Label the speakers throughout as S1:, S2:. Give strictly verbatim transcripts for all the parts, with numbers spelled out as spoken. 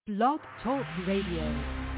S1: Blog Talk Radio.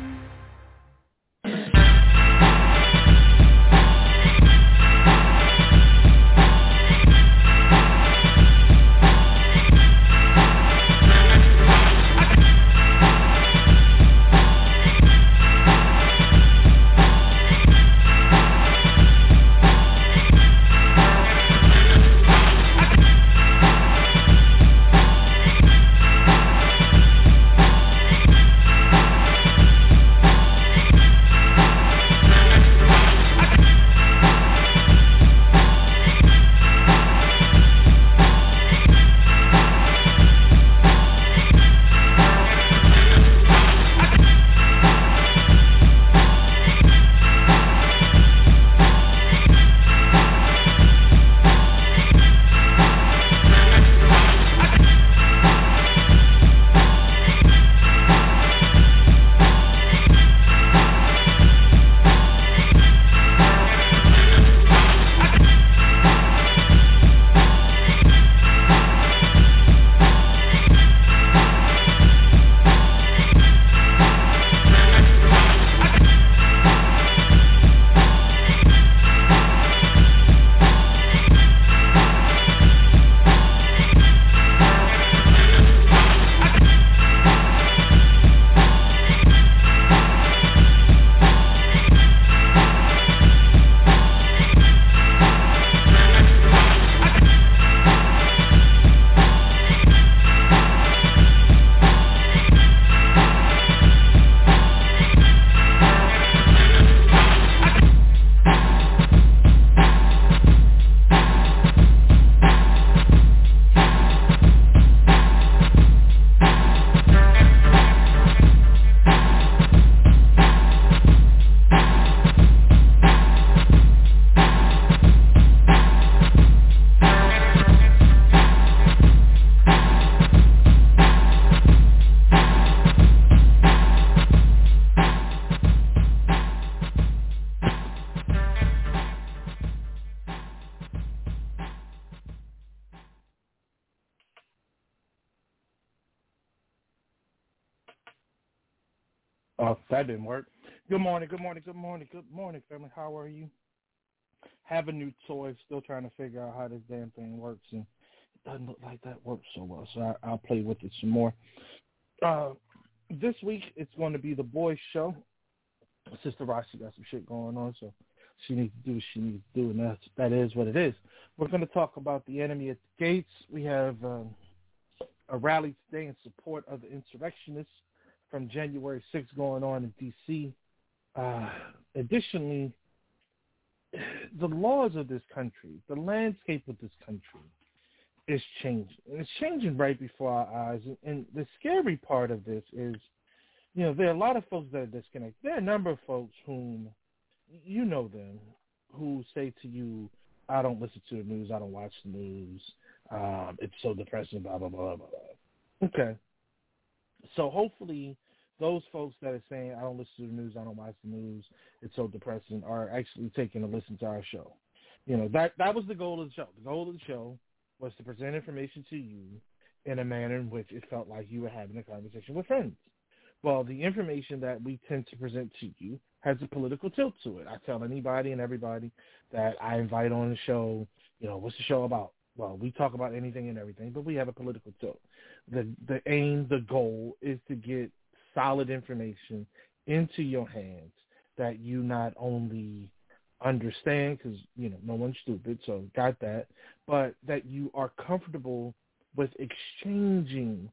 S2: Oh, that didn't work. Good morning, good morning, good morning, good morning, family. How are you? Have a new toy. Still trying to figure out how this damn thing works, and it doesn't look like that works so well. So I, I'll play with it some more. Uh, this week it's going to be the boys' show. Sister Roxy got some shit going on, so she needs to do what she needs to do, and that's, that is what it is. We're going to talk about the enemy at the gates. We have um, a rally today in support of the insurrectionists from January sixth going on in D C Uh, additionally, the laws of this country, the landscape of this country is changing. And it's changing right before our eyes. And, and the scary part of this is, you know, there are a lot of folks that are disconnected. There are a number of folks whom, you know them, who say to you, I don't listen to the news, I don't watch the news, um, it's so depressing, blah, blah, blah, blah, blah. Okay. So hopefully those folks that are saying, I don't listen to the news, I don't watch the news, it's so depressing, are actually taking a listen to our show. You know, that that was the goal of the show. The goal of the show was to present information to you in a manner in which it felt like you were having a conversation with friends. Well, the information that we tend to present to you has a political tilt to it. I tell anybody and everybody that I invite on the show, you know, what's the show about? Well, we talk about anything and everything, but we have a political tilt. The the aim, the goal is to get solid information into your hands that you not only understand, because, you know, no one's stupid, so got that, but that you are comfortable with exchanging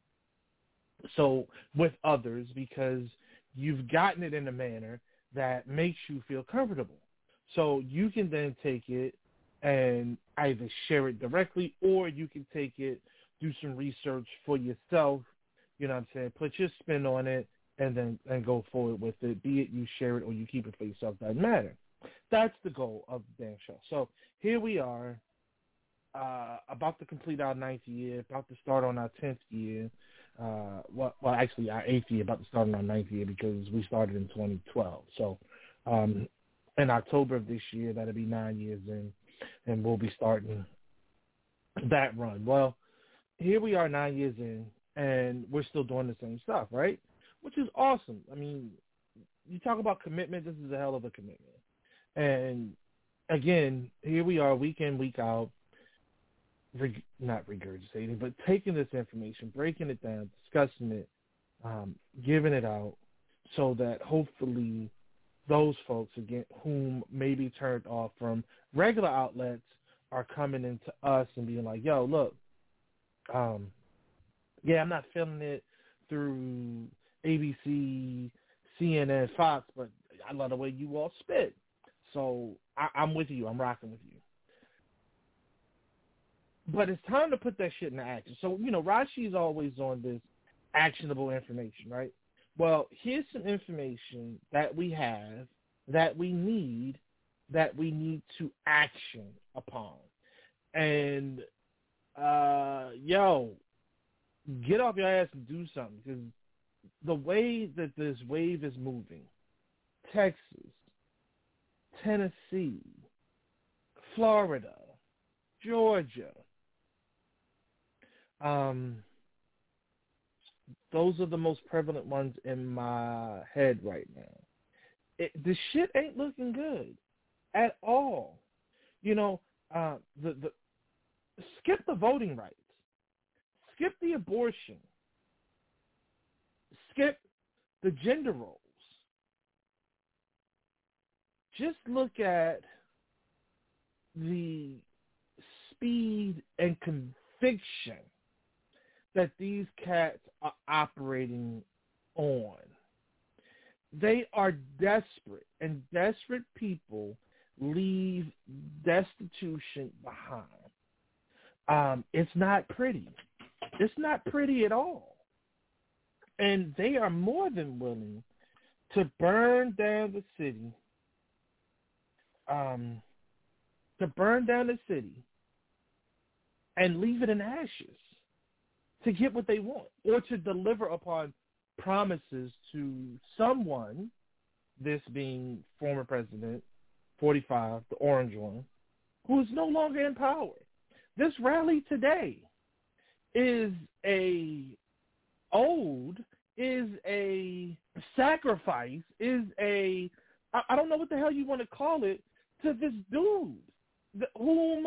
S2: so with others, because you've gotten it in a manner that makes you feel comfortable. So you can then take it and either share it directly, or you can take it, do some research for yourself, you know what I'm saying, put your spin on it, and then and go forward with it, be it you share it or you keep it for yourself, doesn't matter. That's the goal of the damn show. So here we are, uh, about to complete our ninth year, about to start on our tenth year. Uh, well, well, actually our eighth year, about to start on our ninth year, because we started in twenty twelve. So um, in October of this year, that'll be nine years in, and we'll be starting that run. Well, here we are nine years in, and we're still doing the same stuff, right? which is awesome. I mean, you talk about commitment. This is a hell of a commitment. And again, here we are, week in, week out, reg- not regurgitating, but taking this information, breaking it down, discussing it, um, giving it out, so that hopefully those folks, again, whom may be turned off from regular outlets, are coming into us and being like, yo, look, um, yeah, I'm not feeling it through A B C, C N N, Fox, but I love the way you all spit. So I, I'm with you. I'm rocking with you. But it's time to put that shit into action. So, you know, Rashi's always on this actionable information, right? Well, here's some information that we have that we need, that we need to action upon. And, uh, yo, get off your ass and do something, because the way that this wave is moving, Texas, Tennessee, Florida, Georgia, um, those are the most prevalent ones in my head right now. It, the shit ain't looking good at all. You know, uh, the the skip the voting rights, skip the abortion, skip the gender roles. Just look at the speed and conviction that these cats are operating on. They are desperate, and desperate people leave destitution behind. Um, it's not pretty. It's not pretty at all. And they are more than willing to burn down the city, um, to burn down the city and leave it in ashes to get what they want, or to deliver upon promises to someone, this being former president, forty-five, the orange one, who is no longer in power. This rally today is a ode, is a sacrifice, is a, I, I don't know what the hell you want to call it, to this dude, the, whom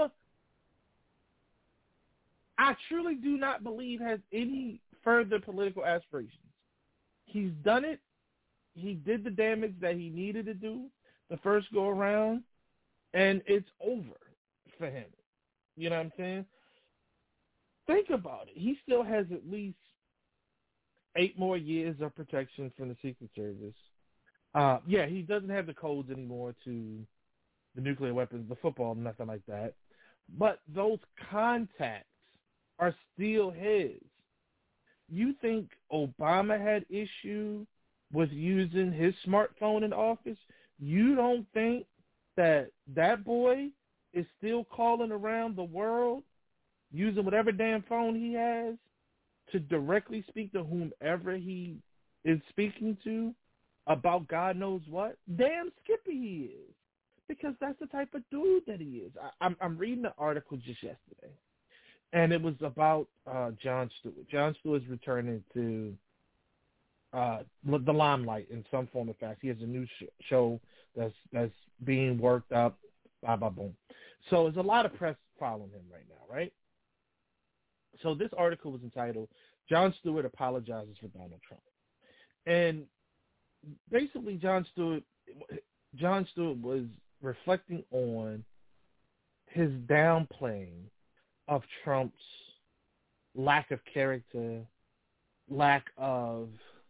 S2: I truly do not believe has any further political aspirations. He's done it. He did the damage that he needed to do the first go around, and it's over for him. You know what I'm saying? Think about it. He still has at least eight more years of protection from the Secret Service. Uh, yeah, he doesn't have the codes anymore to the nuclear weapons, the football, nothing like that. But those contacts are still his. You think Obama had issue with using his smartphone in office? You don't think that that boy is still calling around the world using whatever damn phone he has to directly speak to whomever he is speaking to about God knows what? Damn skippy he is. Because that's the type of dude that he is. I, I'm, I'm reading an article just yesterday, and it was about uh, Jon Stewart. Jon Stewart's returning to uh, the limelight in some form or fashion. He has a new sh- show that's that's being worked up, blah, blah, boom. So there's a lot of press following him right now, right? So this article was entitled, Jon Stewart Apologizes for Donald Trump. And basically Jon Stewart, Jon Stewart was reflecting on his downplaying of Trump's lack of character, lack of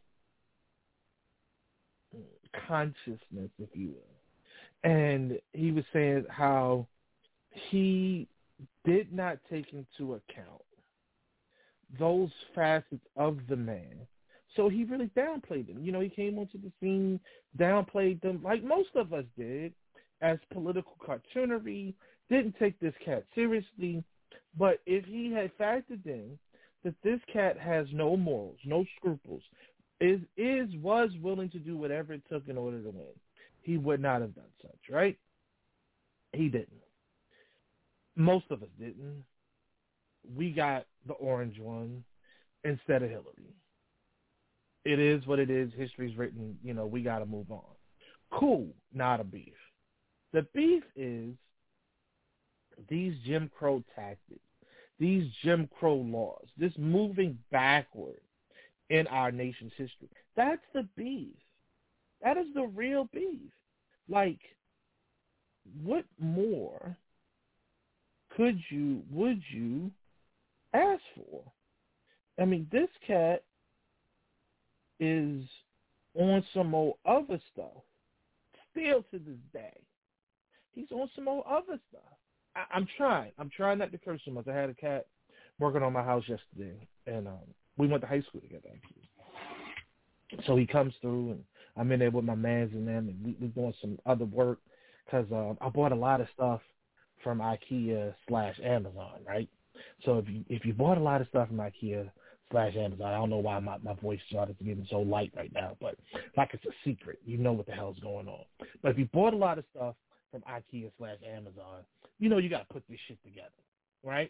S2: consciousness, if you will. And he was saying how he did not take into account those facets of the man. So he really downplayed them. You know, he came onto the scene, downplayed them like most of us did, as political cartoonery, didn't take this cat seriously. But if he had factored in that this cat has no morals, no scruples, is is was willing to do whatever it took in order to win, he would not have done such, right? He didn't. Most of us didn't. We got the orange one instead of Hillary. it is what it is. History's written. You know, we got to move on. Cool, not a beef. The beef is these Jim Crow tactics, these Jim Crow laws, this moving backward in our nation's history. That's the beef. That is the real beef. Like, what more could you, would you ask for? I mean, this cat is on some old other stuff, still to this day. He's on some old other stuff. I, I'm trying. I'm trying not to curse so much. I had a cat working on my house yesterday, and um, we went to high school together, actually. So he comes through, and I'm in there with my mans and them, and we, we're doing some other work because um, I bought a lot of stuff from IKEA slash Amazon, right? So if you if you bought a lot of stuff from IKEA slash Amazon, I don't know why my, my voice started to get so light right now, but like it's a secret. You know what the hell's going on. But if you bought a lot of stuff from IKEA slash Amazon, you know you got to put this shit together, right?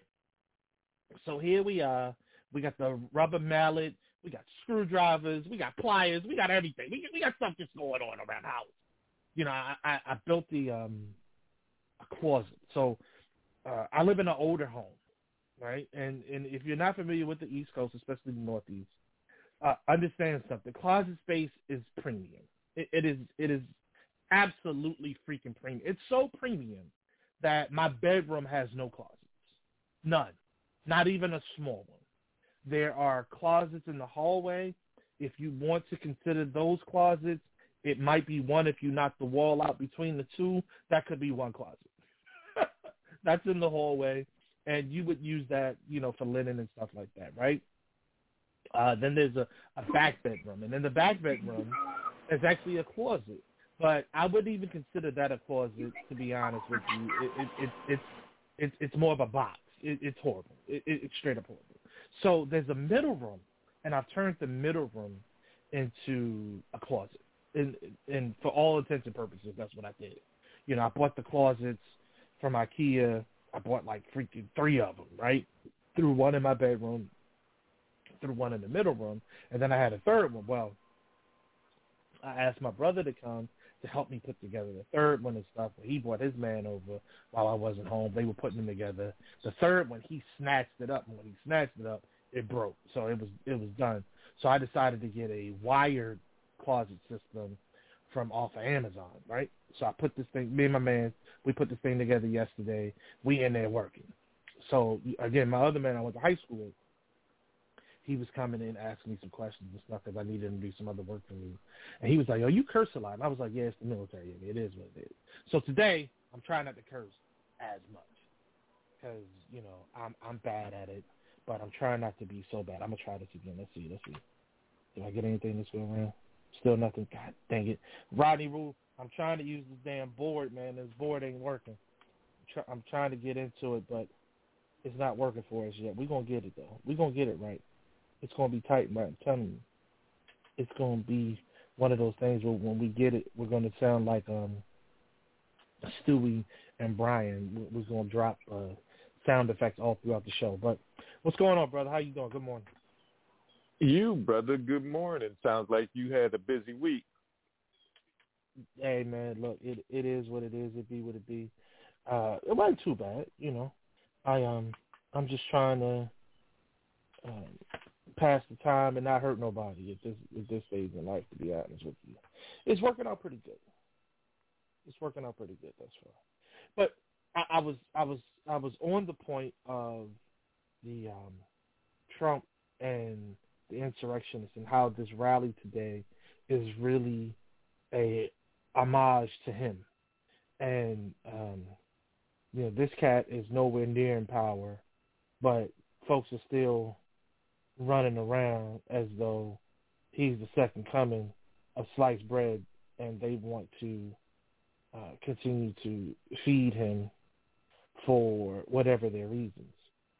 S2: So here we are. We got the rubber mallet. We got screwdrivers. We got pliers. We got everything. We, we got stuff just going on around the house. You know, I, I, I built the um, a closet. So uh, I live in an older home, right? And and if you're not familiar with the East Coast, especially the Northeast, uh, understand something. Closet space is premium. It, it is it is absolutely freaking premium. It's so premium that my bedroom has no closets. None. Not even a small one. There are closets in the hallway. If you want to consider those closets, it might be one if you knock the wall out between the two. That could be one closet. That's in the hallway, and you would use that, you know, for linen and stuff like that, right? Uh, then there's a, a back bedroom, and in the back bedroom, there's actually a closet. But I wouldn't even consider that a closet, to be honest with you. It, it, it, it's it's it's more of a box. It, it's horrible. It, it, it's straight up horrible. So there's a middle room, and I've turned the middle room into a closet. And, and for all intents and purposes, that's what I did. You know, I bought the closets from IKEA. I bought like freaking three of them, right? Threw one in my bedroom, threw one in the middle room, and then I had a third one. Well, I asked my brother to come to help me put together the third one and stuff. He brought his man over while I wasn't home. They were putting them together. The third one, he snatched it up, and when he snatched it up, it broke. So it was it was done. So I decided to get a wired closet system from off of Amazon, right? So I put this thing, me and my man, we put this thing together yesterday. We in there working. So, again, my other man I went to high school with, he was coming in asking me some questions and stuff because I needed him to do some other work for me. And he was like, "Oh, you curse a lot." And I was like, "Yeah, it's the military. It is what it is." So today, I'm trying not to curse as much because, you know, I'm I'm bad at it, but I'm trying not to be so bad. I'm going to try this again. Let's see. Let's see. Did I get anything this go around? Still nothing. God dang it. Rodney Rule, I'm trying to use this damn board, man. This board ain't working. I'm, try- I'm trying to get into it, but it's not working for us yet. We're going to get it, though. We're going to get it right. It's going to be tight, right? I'm telling you. It's going to be one of those things where when we get it, we're going to sound like um, Stewie and Brian. We're going to drop uh, sound effects all throughout the show. But what's going on, brother? How you doing? Good morning.
S3: You, brother, good morning. Sounds like you had a busy week.
S2: Hey, man, look, it it is what it is. It be what it be. Uh, it wasn't too bad, you know. I um, I'm just trying to um, pass the time and not hurt nobody at this at this stage in life. To be honest with you, it's working out pretty good. It's working out pretty good thus far. But I, I was I was I was on the point of the um, Trump and the insurrectionists and how this rally today is really a homage to him. And, um, you know, this cat is nowhere near in power, but folks are still running around as though he's the second coming of sliced bread, and they want to uh, continue to feed him for whatever their reasons.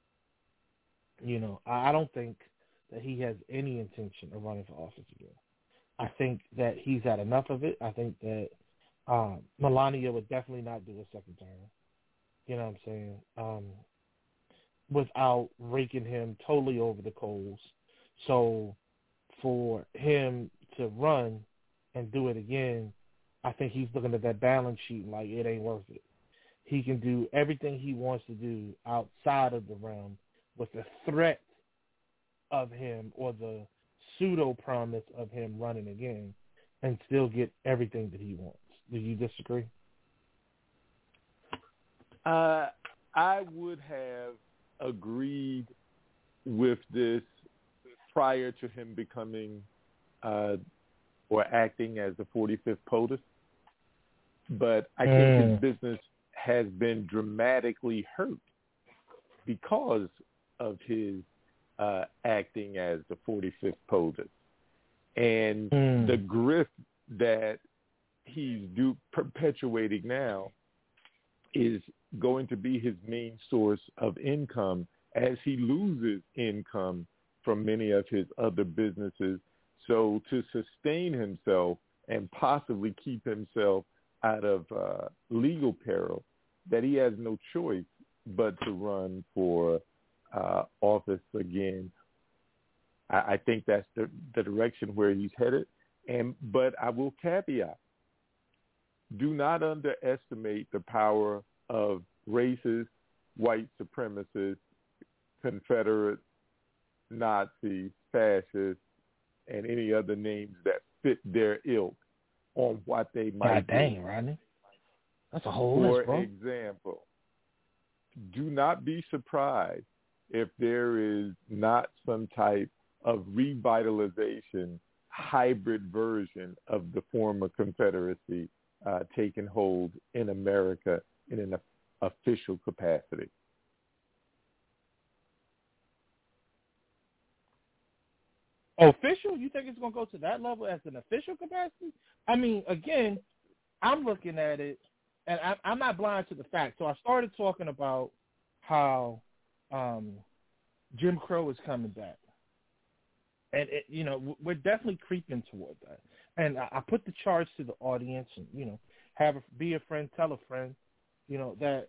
S2: You know, I don't think that he has any intention of running for office again. I think that he's had enough of it. I think that um, Melania would definitely not do a second term. You know what I'm saying? Um, without raking him totally over the coals. So for him to run and do it again, I think he's looking at that balance sheet like it ain't worth it. He can do everything he wants to do outside of the realm with the threat of him or the pseudo promise of him running again and still get everything that he wants. Do you disagree?
S3: Uh, I would have agreed with this prior to him becoming uh, or acting as the forty-fifth POTUS, but I think
S2: mm.
S3: his business has been dramatically hurt because of his uh, acting as the forty-fifth POTUS. And
S2: mm.
S3: the grift that he's do, perpetuating now is going to be his main source of income as he loses income from many of his other businesses. So to sustain himself and possibly keep himself out of uh, legal peril, that he has no choice but to run for uh, office again. I, I think that's the, the direction where he's headed. And but I will caveat, do not underestimate the power of racist, white supremacists, Confederates, Nazis, fascists, and any other names that fit their ilk on what they might
S2: God
S3: do.
S2: dang, Rodney. That's a whole
S3: For
S2: list, bro.
S3: example, do not be surprised if there is not some type of revitalization, hybrid version of the former Confederacy uh, taking hold in America in an official capacity.
S2: Official? You think it's going to go to that level as an official capacity? I mean, again, I'm looking at it, and I, I'm not blind to the fact. So I started talking about how um, Jim Crow is coming back. And, it, you know, we're definitely creeping toward that. And I, I put the charge to the audience and, you know, have a, be a friend, tell a friend, you know, that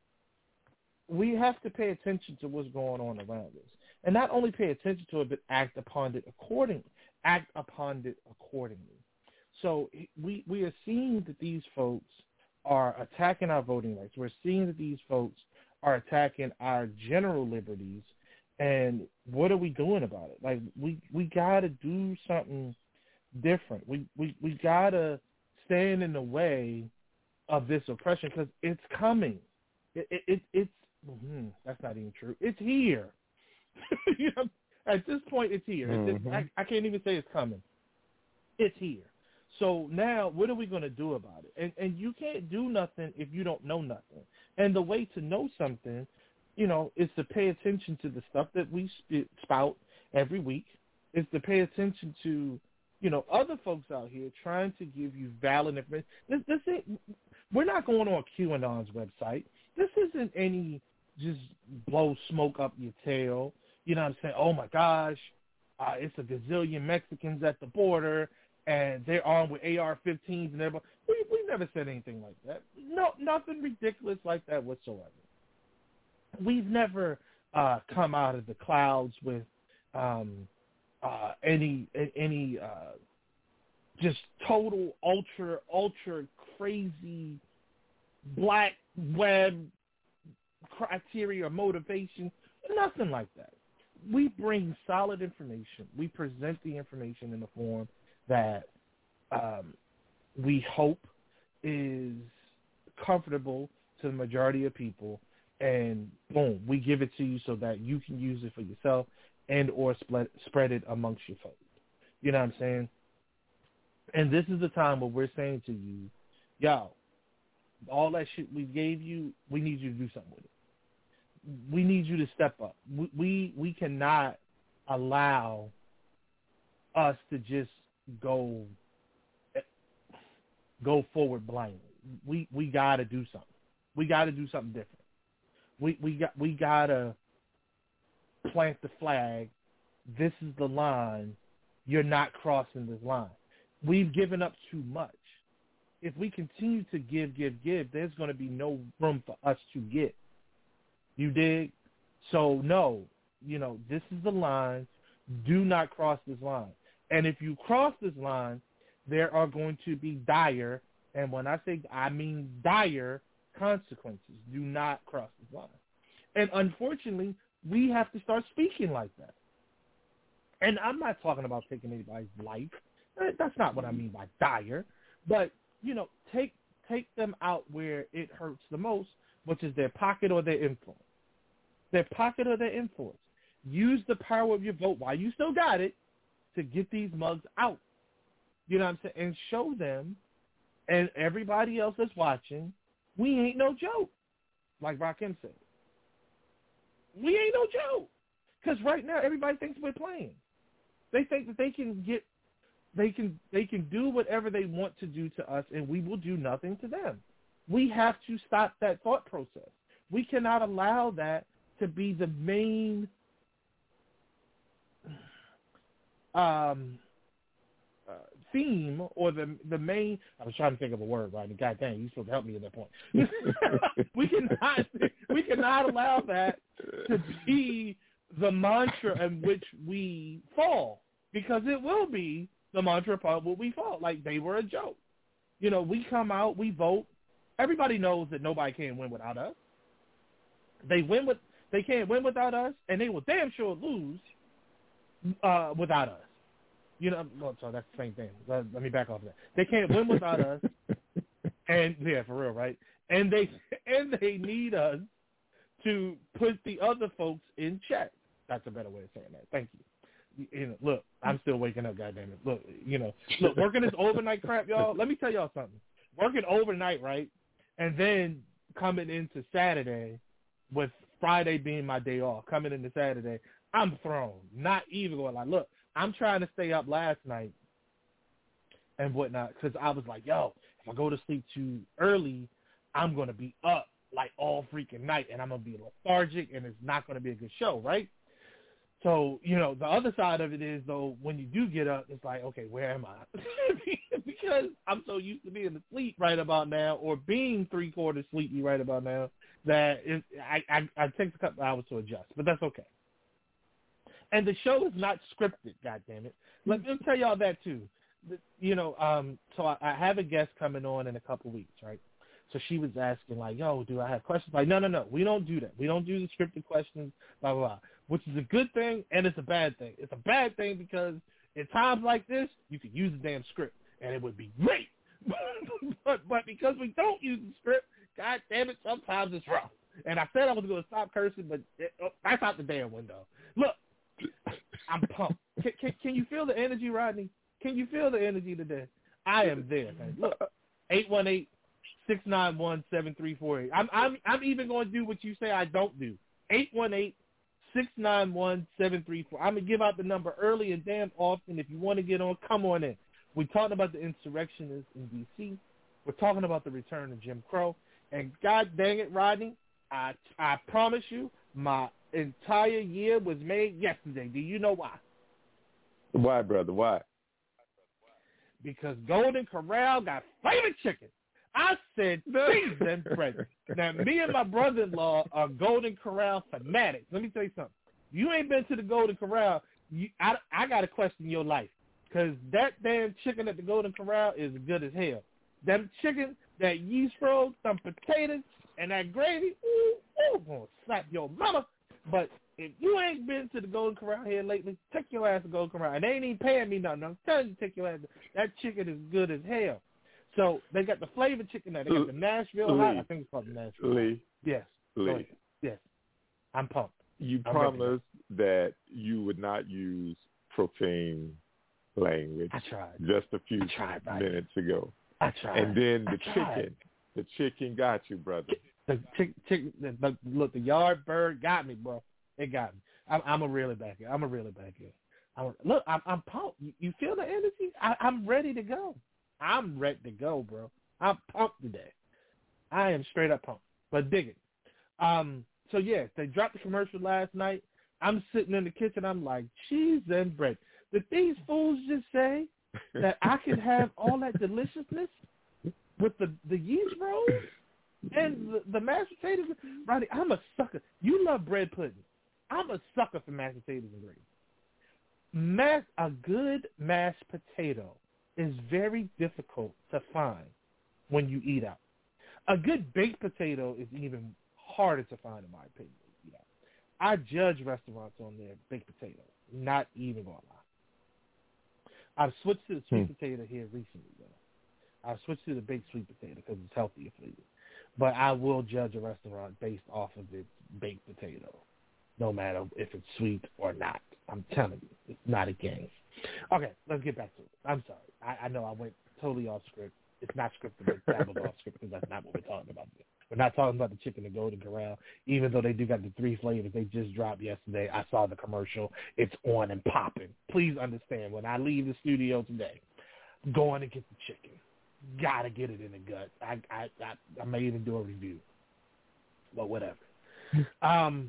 S2: we have to pay attention to what's going on around us. And not only pay attention to it, but act upon it accordingly. Act upon it accordingly. So we we are seeing that these folks are attacking our voting rights. We're seeing that these folks are attacking our general liberties. And what are we doing about it? Like, we, we got to do something different. We, we, we got to stand in the way of this oppression because it's coming. It, it, it It's, mm, that's not even true. It's here. You know, at this point, it's here. Mm-hmm. It's, I, I can't even say it's coming. It's here. So now, what are we going to do about it? And and you can't do nothing if you don't know nothing. And the way to know something, you know, is to pay attention to the stuff that we spout every week. Is to pay attention to, you know, other folks out here trying to give you valid information. This, this ain't, we're not going on QAnon's website. This isn't any just blow smoke up your tail. You know what I'm saying? Oh, my gosh, uh, it's a gazillion Mexicans at the border, and they're armed with A R fifteens and everybody. We, we never said anything like that. No, nothing ridiculous like that whatsoever. We've never uh, come out of the clouds with um, uh, any any uh, just total, ultra, ultra crazy black web criteria or motivation. Nothing like that. We bring solid information. We present the information in a form that um, we hope is comfortable to the majority of people, and boom, we give it to you so that you can use it for yourself and or spread, spread it amongst your folks. You know what I'm saying? And this is the time where we're saying to you, yo, all that shit we gave you, we need you to do something with it. We need you to step up. We, we we cannot allow us to just go go forward blindly. We we gotta do something. We gotta do something different. We we got we gotta plant the flag. This is the line. You're not crossing this line. We've given up too much. If we continue to give, give, give, there's going to be no room for us to get. You dig? So, no, you know, this is the line. Do not cross this line. And if you cross this line, there are going to be dire, and when I say I mean dire, consequences. Do not cross this line. And unfortunately, we have to start speaking like that. And I'm not talking about taking anybody's life. That's not what I mean by dire. But, you know, take take them out where it hurts the most, which is their pocket or their influence. Their pocket or their influence. Use the power of your vote while you still got it to get these mugs out. You know what I'm saying? And show them and everybody else that's watching, we ain't no joke, like Rakim said. We ain't no joke. Because right now everybody thinks we're playing. They think that they can get, they can, they can do whatever they want to do to us, and we will do nothing to them. We have to stop that thought process. We cannot allow that to be the main um, uh, theme or the the main. I was trying to think of a word, right? God dang, you're supposed to help me at that point. we cannot we cannot allow that to be the mantra in which we fall, because it will be the mantra upon which we fall. Like they were a joke. You know, we come out, we vote. Everybody knows that nobody can win without us. They win with they can't win without us, and they will damn sure lose uh, without us. You know, well, so that's the same thing. Let, let me back off of that. They can't win without us, and yeah, for real, right? And they and they need us to put the other folks in check. That's a better way of saying that. Thank you. You know, look, I'm still waking up, goddammit. Look, you know, look, working this overnight crap, y'all. Let me tell y'all something. Working overnight, right, and then coming into Saturday, with Friday being my day off, coming into Saturday, I'm thrown. Not even going like, look, I'm trying to stay up last night and whatnot because I was like, yo, if I go to sleep too early, I'm going to be up like all freaking night, and I'm going to be lethargic, and it's not going to be a good show, right? So, you know, the other side of it is, though, when you do get up, it's like, okay, where am I? Because I'm so used to being asleep right about now, or being three-quarters sleepy right about now, that it, I, I, I take a couple hours to adjust, but that's okay. And the show is not scripted, goddammit. Let me tell y'all that, too. You know, um, so I, I have a guest coming on in a couple weeks, right? So she was asking, like, yo, do I have questions? Like, no, no, no, we don't do that. We don't do the scripted questions, blah, blah, blah, which is a good thing, and it's a bad thing. It's a bad thing because in times like this, you could use the damn script, and it would be great. but, but because we don't use the script, God damn it, sometimes it's rough. And I said I was going to stop cursing, but it, oh, that's out the damn window. Look, I'm pumped. Can, can, can you feel the energy, Rodney? Can you feel the energy today? I am there, man. Look, eight one eight, six nine one, seven three four eight. I'm, I'm, I'm even going to do what you say I don't do. eight one eight, six nine one, seven three four. I'm going to give out the number early and damn often. If you want to get on, come on in. We're talking about the insurrectionists in D C. We're talking about the return of Jim Crow. And God dang it, Rodney, I, I promise you, my entire year was made yesterday. Do you know why?
S3: Why, brother? Why?
S2: Because Golden Corral got flavored chicken. I said cheese and bread. Now, me and my brother-in-law are Golden Corral fanatics. Let me tell you something. You ain't been to the Golden Corral, you, I, I got to question your life, because that damn chicken at the Golden Corral is good as hell. That chicken, that yeast roll, some potatoes, and that gravy, ooh, ooh, gonna slap your mama. But if you ain't been to the Golden Corral here lately, take your ass to Golden Corral. And they ain't even paying me nothing. I'm telling you, take your ass. That chicken is good as hell. So they got the flavored chicken there. They got the Nashville
S3: Lee,
S2: hot. I think it's called the Nashville.
S3: Lee.
S2: Yes.
S3: Lee.
S2: Yes. I'm pumped.
S3: You
S2: I'm
S3: promised that you would not use profane language.
S2: I tried.
S3: Just a few
S2: tried,
S3: minutes right? ago.
S2: I tried.
S3: And then the
S2: I
S3: chicken. The chicken got you, brother.
S2: The chicken, chick, the, the, look, the yard bird got me, bro. It got me. I'm, I'm a really back here. I'm a really back here. I'm, look, I'm, I'm pumped. You, you feel the energy? I, I'm ready to go. I'm ready to go, bro. I'm pumped today. I am straight up pumped. But dig it. Um. So, yeah, they dropped the commercial last night. I'm sitting in the kitchen. I'm like, cheese and bread. Did these fools just say that I can have all that deliciousness with the, the yeast rolls and the, the mashed potatoes? Rodney, I'm a sucker. You love bread pudding. I'm a sucker for mashed potatoes and gravy. mass a good mashed potato is very difficult to find when you eat out. A good baked potato is even harder to find, in my opinion. You know, I judge restaurants on their baked potato. Not even gonna lie. I've switched to the sweet hmm. potato here recently, though. I've switched to the baked sweet potato because it's healthier for you. But I will judge a restaurant based off of its baked potato, no matter if it's sweet or not. I'm telling you, it's not a game. Okay, let's get back to it. I'm sorry. I, I know I went totally off script. It's not scripted, but that was off script because that's not what we're talking about. We're not talking about the chicken at Golden Corral, even though they do got the three flavors they just dropped yesterday. I saw the commercial. It's on and popping. Please understand, when I leave the studio today, going to get the chicken. Got to get it in the gut. I, I, I, I may even do a review, but whatever. um,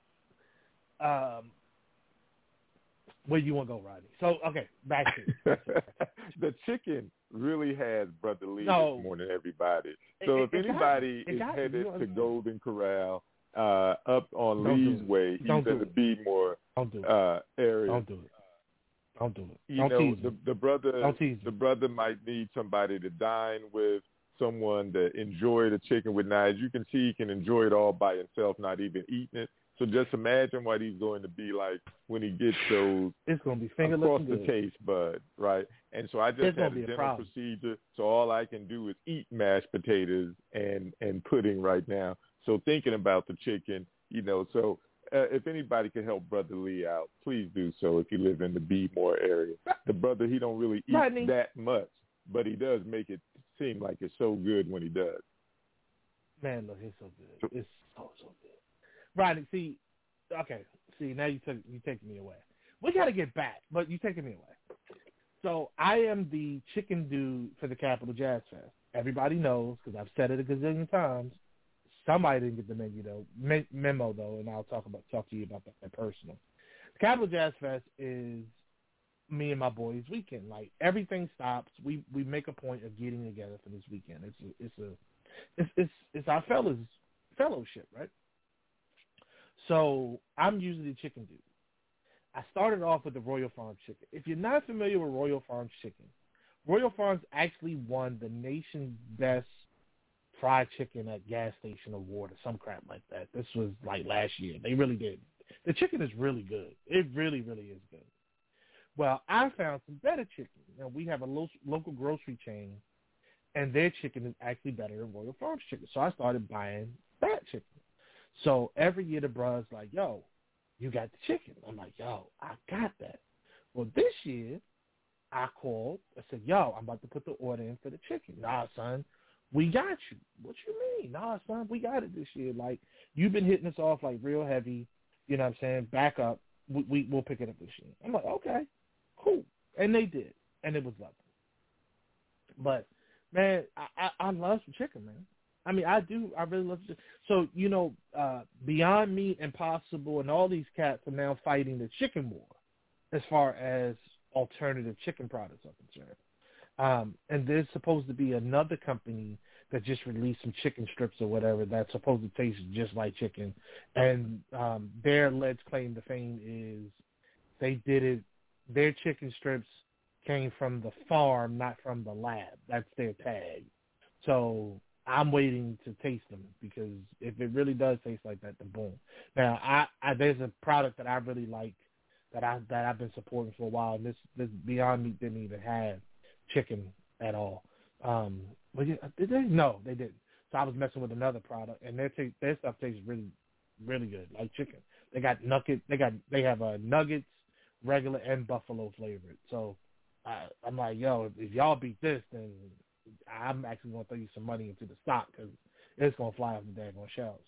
S2: um, where do you want to go, Rodney? So, okay, back to it.
S3: The chicken really has Brother Lee
S2: no.
S3: this morning, everybody. So
S2: it,
S3: if
S2: it
S3: anybody
S2: got,
S3: is
S2: got,
S3: headed
S2: you know,
S3: to Golden Corral uh, up on
S2: Don't
S3: Lee's Way, he's
S2: Don't
S3: in the Beemore uh, area.
S2: Don't do it. Don't do it.
S3: You
S2: Don't
S3: know,
S2: tease
S3: the,
S2: me.
S3: the brother,
S2: Don't tease
S3: the
S2: me.
S3: brother might need somebody to dine with, someone to enjoy the chicken with. Now, as you can see, he can enjoy it all by himself, not even eating it. So just imagine what he's going to be like when he gets those
S2: it's going to be finger
S3: across
S2: looking
S3: the
S2: good.
S3: taste bud, right? And so I just
S2: it's
S3: had a
S2: be a
S3: dental
S2: problem.
S3: procedure, so all I can do is eat mashed potatoes and, and pudding right now. So thinking about the chicken, you know, so uh, if anybody can help Brother Lee out, please do so if you live in the Beemore area. The brother, he don't really eat
S2: Rodney.
S3: that much, but he does make it seem like it's so good when he does.
S2: Man, look, it's so good. It's so, so good. Rodney, see, okay, see, now you took you taking me away. We got to get back, but you taking me away. So I am the chicken dude for the Capitol Jazz Fest. Everybody knows, because I've said it a gazillion times. Somebody didn't get the menu though, Me- memo though, and I'll talk about talk to you about that, that personal. The Capitol Jazz Fest is me and my boys' weekend. Like, everything stops. We we make a point of getting together for this weekend. It's a, it's a it's it's it's our fellas fellowship, right? So I'm usually the chicken dude. I started off with the Royal Farms chicken. If you're not familiar with Royal Farms chicken, Royal Farms actually won the nation's best fried chicken at gas station award or some crap like that. This was like last year. They really did. The chicken is really good. It really, really is good. Well, I found some better chicken. Now, we have a lo- local grocery chain, and their chicken is actually better than Royal Farms chicken. So I started buying that chicken. So every year the bruh's like, yo, you got the chicken. I'm like, yo, I got that. Well, this year I called. I said, yo, I'm about to put the order in for the chicken. Nah, son, we got you. What you mean? Nah, son, we got it this year. Like, you've been hitting us off like real heavy. You know what I'm saying? Back up. We, we, we'll pick it up this year. I'm like, okay, cool. And they did. And it was lovely. But, man, I, I, I love some chicken, man. I mean, I do. I really love chicken. So, you know, uh, Beyond Meat, Impossible, and all these cats are now fighting the chicken war as far as alternative chicken products are concerned. Um, and there's supposed to be another company that just released some chicken strips or whatever that's supposed to taste just like chicken. And um, their alleged claim to fame is they did it, their chicken strips came from the farm, not from the lab. That's their tag. So I'm waiting to taste them, because if it really does taste like that, then boom. Now, I, I there's a product that I really like that I that I've been supporting for a while, and this this Beyond Meat didn't even have chicken at all. Um, but yeah, did they? No, they didn't. So I was messing with another product, and their t- their stuff tastes really, really good, like chicken. They got nugget. They got they have uh, nuggets, regular and buffalo flavored. So I, I'm like, yo, if y'all beat this, then I'm actually going to throw you some money into the stock, because it's going to fly off the daggone shelves.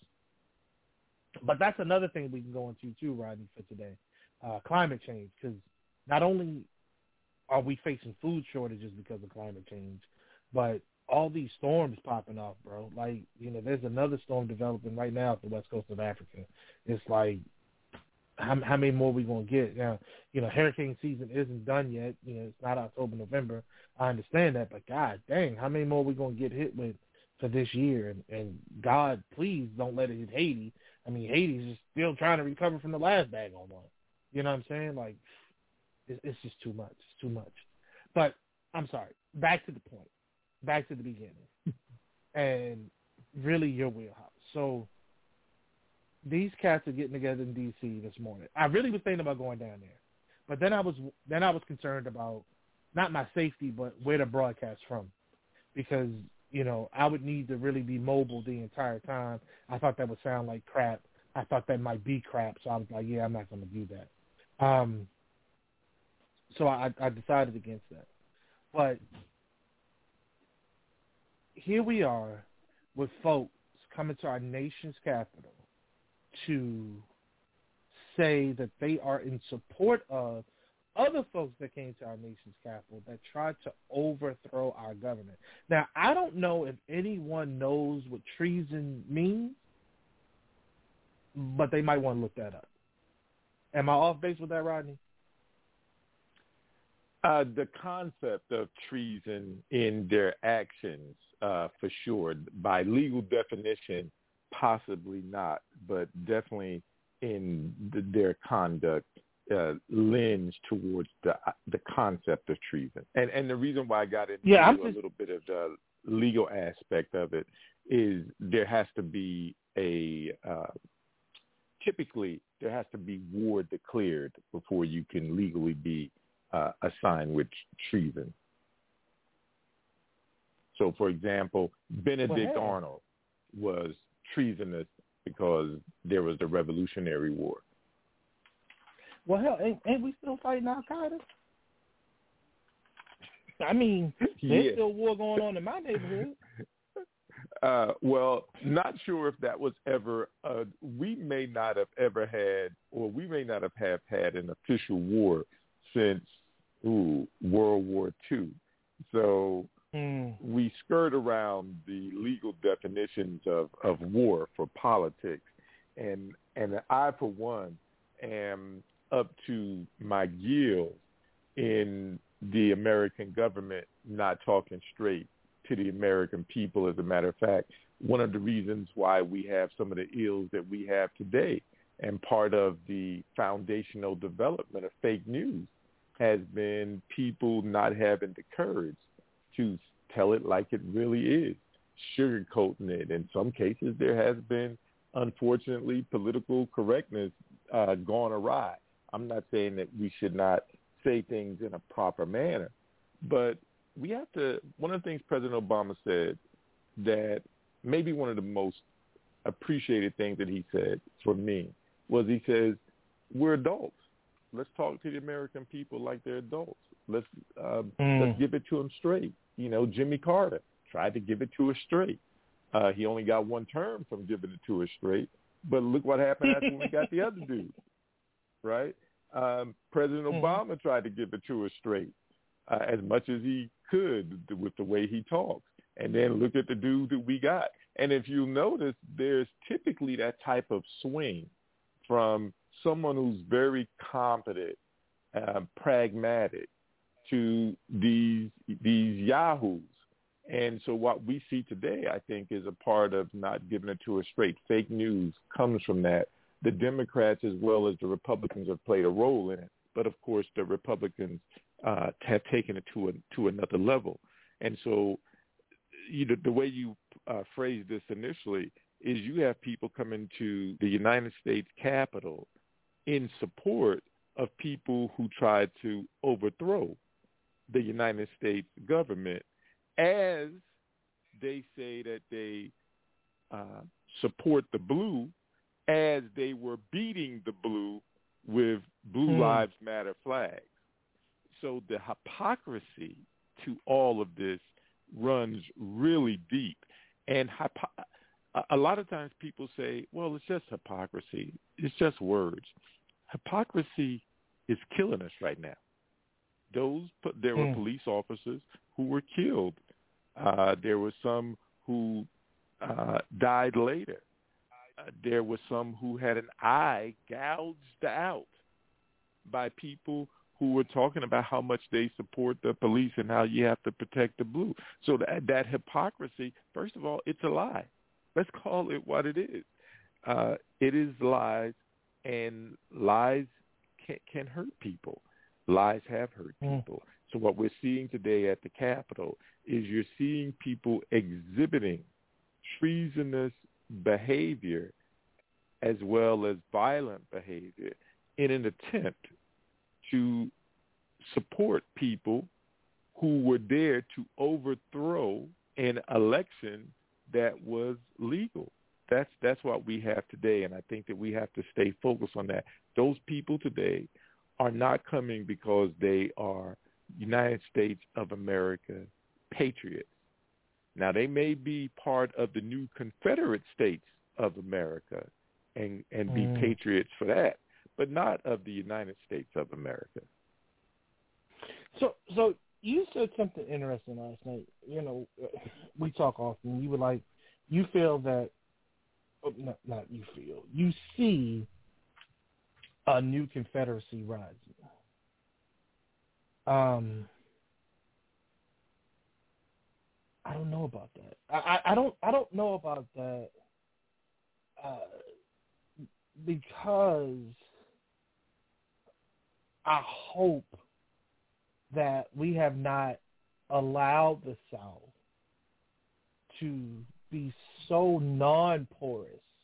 S2: But that's another thing we can go into too, Rodney, for today. Uh, climate change, because not only are we facing food shortages because of climate change, but all these storms popping off, bro. Like, you know, there's another storm developing right now at the west coast of Africa. It's like, how, how many more are we going to get? Now, you know, hurricane season isn't done yet. You know, it's not October, November. I understand that, but God dang, how many more are we going to get hit with for this year? And, and God, please don't let it hit Haiti. I mean, Haiti's just still trying to recover from the last daggone one. You know what I'm saying? Like, It's, it's just too much. It's too much. But I'm sorry. Back to the point. Back to the beginning. And really your wheelhouse. So these cats are getting together in D C this morning. I really was thinking about going down there. But then I was then I was concerned about not my safety, but where to broadcast from. Because, you know, I would need to really be mobile the entire time. I thought that would sound like crap. I thought that might be crap. So I was like, yeah, I'm not going to do that. Um, so I, I decided against that. But here we are with folks coming to our nation's capital to say that they are in support of other folks that came to our nation's capital that tried to overthrow our government. Now, I don't know if anyone knows what treason means, but they might want to look that up. Am I off base with that, Rodney?
S3: Uh, the concept of treason in their actions, uh, for sure. By legal definition, possibly not, but definitely in the, their conduct uh, lends towards the the concept of treason. And and the reason why I got into
S2: yeah,
S3: a
S2: just...
S3: little bit of the legal aspect of it is there has to be a uh, typically there has to be war declared before you can legally be uh, assigned with treason. So, for example, Benedict
S2: well,
S3: Arnold was treasonous because there was the Revolutionary War.
S2: Well, hell, ain't, ain't we still fighting Al-Qaeda? I mean, there's
S3: yeah.
S2: still war going on in my neighborhood.
S3: Uh, well, not sure if that was ever, uh, we may not have ever had, or we may not have, have had an official war since ooh, World War Two. So mm. we skirt around the legal definitions of, of war for politics. And, and I, for one, am up to my gills in the American government not talking straight to the American people. As a matter of fact, one of the reasons why we have some of the ills that we have today and part of the foundational development of fake news has been people not having the courage to tell it like it really is, sugarcoating it. In some cases, there has been, unfortunately, political correctness uh, gone awry. I'm not saying that we should not say things in a proper manner, but we have to, one of the things President Obama said that maybe one of the most appreciated things that he said for me was he says, we're adults. Let's talk to the American people like they're adults. Let's uh, mm. let's give it to them straight. You know, Jimmy Carter tried to give it to us straight. Uh, he only got one term from giving it to us straight, but look what happened after we got the other dude, right? Um, President mm. Obama tried to give it to us straight uh, as much as he could with the way he talks. And then look at the dude that we got. And if you notice, there's typically that type of swing from someone who's very competent, uh, pragmatic, to these these yahoos. And so what we see today, I think, is a part of not giving it to us straight. Fake news comes from that. The Democrats as well as the Republicans have played a role in it. But, of course, the Republicans uh, have taken it to a, to another level. And so you know, the way you uh, phrased this initially is you have people coming to the United States Capitol in support of people who tried to overthrow the United States government, as they say that they uh, support the blue, as they were beating the blue with Blue mm. Lives Matter flags. So the hypocrisy to all of this runs really deep. And hypo- a lot of times people say, well, it's just hypocrisy. It's just words. Hypocrisy is killing us right now. Those There were mm. police officers who were killed. Uh, there were some who uh, died later. Uh, there were some who had an eye gouged out by people who were talking about how much they support the police and how you have to protect the blue. So that, that hypocrisy, first of all, it's a lie. Let's call it what it is. Uh, it is lies, and lies can, can hurt people. Lies have hurt
S2: Mm.
S3: people. So what we're seeing today at the Capitol is you're seeing people exhibiting treasonous behavior as well as violent behavior in an attempt to support people who were there to overthrow an election that was legal. That's that's what we have today, and I think that we have to stay focused on that. Those people today are not coming because they are United States of America patriots. Now, they may be part of the new Confederate States of America and, and be
S2: mm.
S3: patriots for that, but not of the United States of America.
S2: So, so you said something interesting last night. You know, we talk often. You were like, you feel that, oh, not, not you feel, you see a new Confederacy rising. Um, I don't know about that. I, I, I don't. I don't know about that uh, because I hope that we have not allowed the South to be so non-porous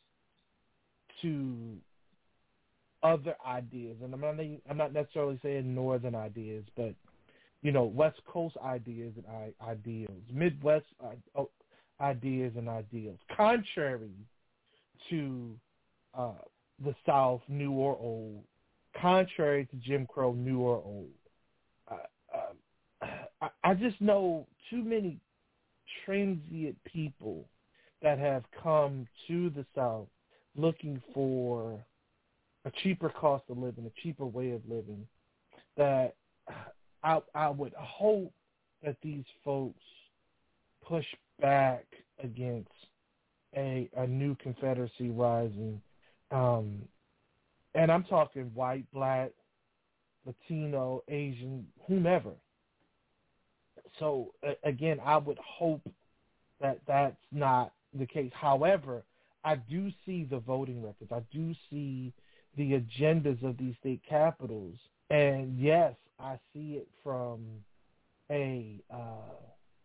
S2: to other ideas, and I'm not. I'm not necessarily saying northern ideas, but you know, West Coast ideas and I- ideals, Midwest uh, ideas and ideals, contrary to uh, the South, new or old, contrary to Jim Crow, new or old. Uh, uh, I, I just know too many transient people that have come to the South looking for a cheaper cost of living, a cheaper way of living, that I, I would hope that these folks push back against a, a new Confederacy rising. Um, and I'm talking white, black, Latino, Asian, whomever. So, uh, again, I would hope that that's not the case. However, I do see the voting records. I do see the agendas of these state capitals. And, yes, I see it from a uh,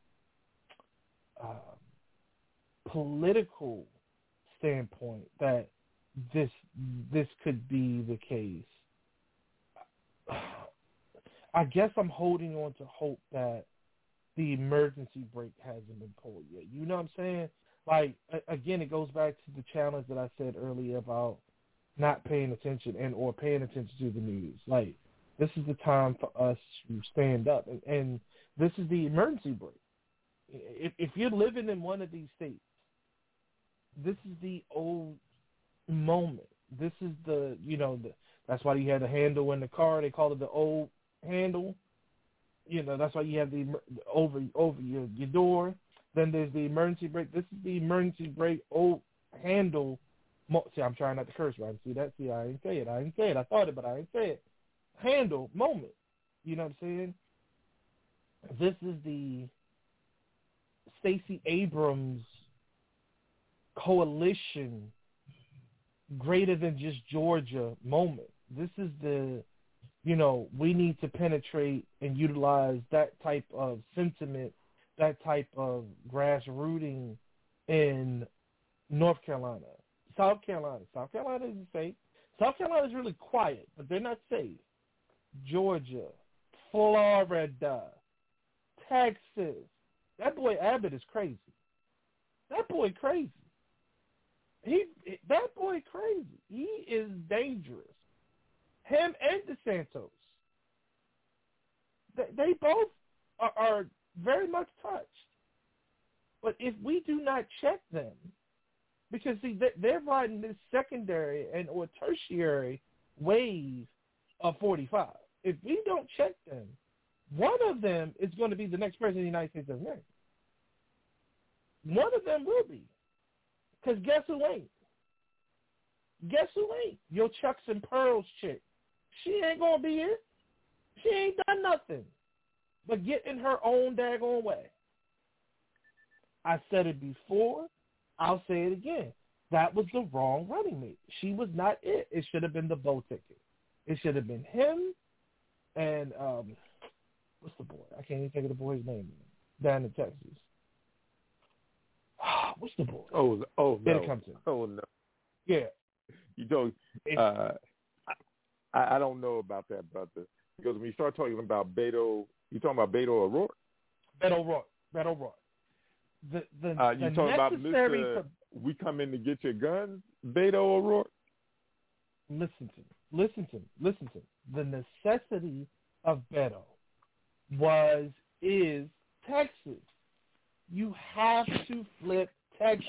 S2: uh, political standpoint that this this could be the case. I guess I'm holding on to hope that the emergency brake hasn't been pulled yet. You know what I'm saying? Like, again, it goes back to the challenge that I said earlier about not paying attention and or paying attention to the news. Like, this is the time for us to stand up, and, and this is the emergency brake. If, if you're living in one of these states, this is the old moment. This is the, you know, the, that's why you had a handle in the car. They call it the old handle. You know, that's why you have the over over your, your door. Then there's the emergency brake. This is the emergency brake old handle. See, I'm trying not to curse, right? See that? See, I didn't say it. I didn't say it. I thought it, but I didn't say it. Handle moment. You know what I'm saying? This is the Stacey Abrams coalition greater than just Georgia moment. This is the, you know, we need to penetrate and utilize that type of sentiment, that type of grassrooting in North Carolina. South Carolina. South Carolina isn't safe. South Carolina is really quiet, but they're not safe. Georgia, Florida, Texas. That boy Abbott is crazy. That boy crazy. He, that boy crazy. He is dangerous. Him and DeSantis. They, they both are, are very much touched. But if we do not check them, because see, they're riding this secondary and or tertiary wave of forty-five. If we don't check them, one of them is going to be the next president of the United States of America. One of them will be. Because guess who ain't? Guess who ain't? Your Chucks and Pearls chick. She ain't going to be it. She ain't done nothing but get in her own daggone way. I said it before. I'll say it again. That was the wrong running mate. She was not it. It should have been the vote ticket. It should have been him and um, what's the boy? I can't even think of the boy's name down in Texas. What's the boy?
S3: Oh, oh no.
S2: Ben Compton.
S3: Oh no.
S2: Yeah.
S3: You don't. Uh, I, I don't know about that, brother. Because when you start talking about Beto, you talking about Beto O'Rourke.
S2: Beto O'Rourke. Beto O'Rourke. The the,
S3: uh, you
S2: the
S3: talking about
S2: necessary.
S3: Mister We come in to get your guns, Beto O'Rourke.
S2: Listen to me. Listen to me. Listen to me. The necessity of Beto was is Texas. You have to flip Texas.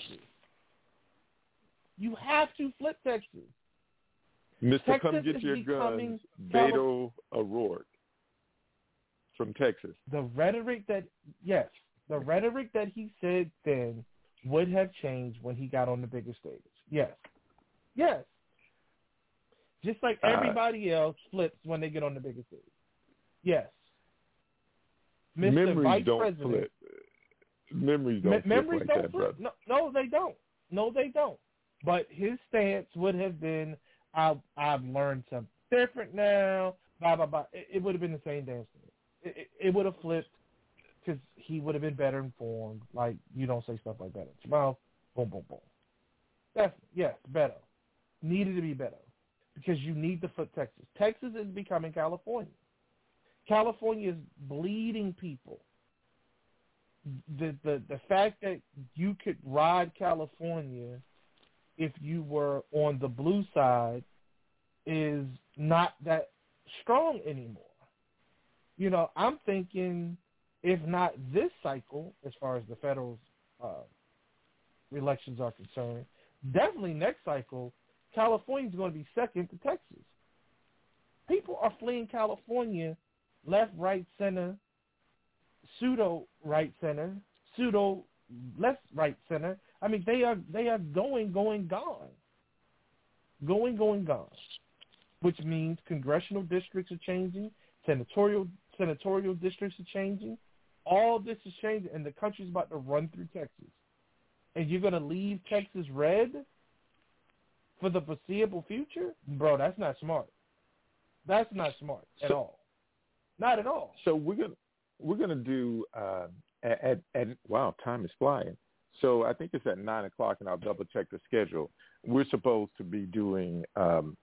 S2: You have to flip Texas.
S3: Mister
S2: Texas
S3: Come Get
S2: is
S3: Your
S2: becoming
S3: Guns,
S2: Cali-
S3: Beto O'Rourke from Texas.
S2: The rhetoric that, yes, the rhetoric that he said then would have changed when he got on the bigger stage. Yes. Yes. Just like everybody uh, else flips when they get on the bigger stage. Yes. Mister
S3: Memories
S2: Vice
S3: don't
S2: President,
S3: flip. Memories don't
S2: Me-
S3: flip
S2: memories
S3: like
S2: don't
S3: that,
S2: flip.
S3: brother.
S2: No, no, they don't. No, they don't. But his stance would have been, I've, I've learned something different now, blah, blah, blah. It, it would have been the same damn thing. It, it, it would have flipped because he would have been better informed. Like, you don't say stuff like that at your mouth. Boom, boom, boom. That's, yes, better. Needed to be better because you need to flip Texas. Texas is becoming California. California is bleeding people. The, the the fact that you could ride California if you were on the blue side is not that strong anymore. You know, I'm thinking if not this cycle, as far as the federal uh, elections are concerned, definitely next cycle, California is going to be second to Texas. People are fleeing California left, right, center, pseudo right center, pseudo left right center. I mean, they are they are going, going, gone. Going, going, gone. Which means congressional districts are changing, senatorial senatorial districts are changing. All this is changing, and the country's about to run through Texas. And you're going to leave Texas red for the foreseeable future? Bro, that's not smart. That's not smart at
S3: so,
S2: all. Not at all.
S3: So we're gonna we're gonna do uh, at, at at wow, time is flying. So I think it's at nine o'clock, and I'll double check the schedule. We're supposed to be doing um,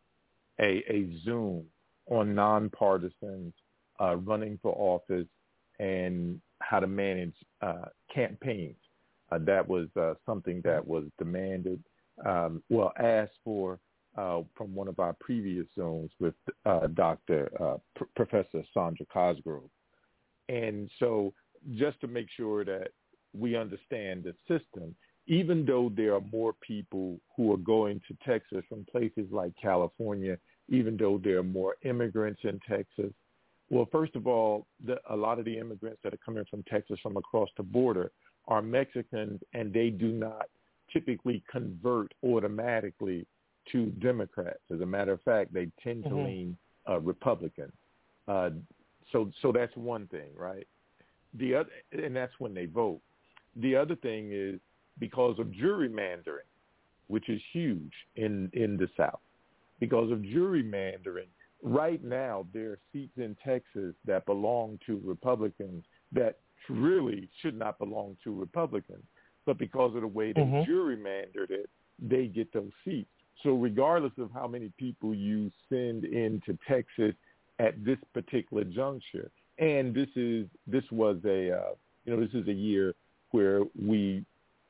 S3: a a Zoom on nonpartisans uh, running for office and how to manage uh, campaigns. Uh, that was uh, something that was demanded, um, well, asked for uh, from one of our previous Zooms with uh, Doctor Uh, P- Professor Sandra Cosgrove. And so just to make sure that we understand the system, even though there are more people who are going to Texas from places like California, even though there are more immigrants in Texas, well, first of all, the, a lot of the immigrants that are coming from Texas from across the border are Mexicans, and they do not typically convert automatically to Democrats. As a matter of fact, they tend to mm-hmm. lean uh, Republican. Uh, so, so that's one thing, right? The other, and that's when they vote. The other thing is because of gerrymandering, which is huge in, in the South. Because of gerrymandering, right now there are seats in Texas that belong to Republicans that really should not belong to Republicans. But because of the way they mm-hmm. gerrymandered it, they get those seats. So regardless of how many people you send into Texas at this particular juncture, and this is this was a uh, you know this is a year where we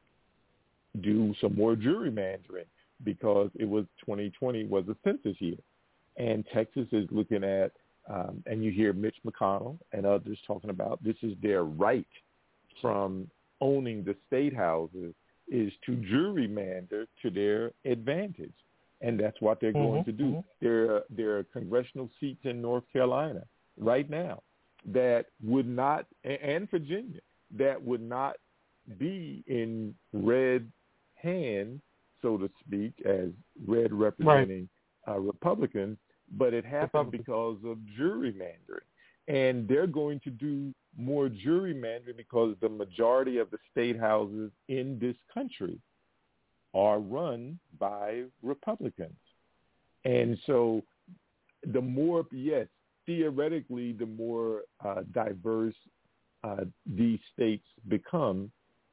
S3: do some more gerrymandering because it was twenty twenty was a census year, and Texas is looking at um, and you hear Mitch McConnell and others talking about this is their right from owning the state houses is to gerrymander to their advantage. And that's what they're mm-hmm, going to do. Mm-hmm. There, there are congressional seats in North Carolina right now that would not, and Virginia, that would not be in red hands, so to speak, as red representing right. uh, Republicans, but it happened because of gerrymandering. And they're going to do more gerrymandering because the majority of the state houses in this country are run by Republicans. And so the more, yes, theoretically, the more uh, diverse uh, these states become,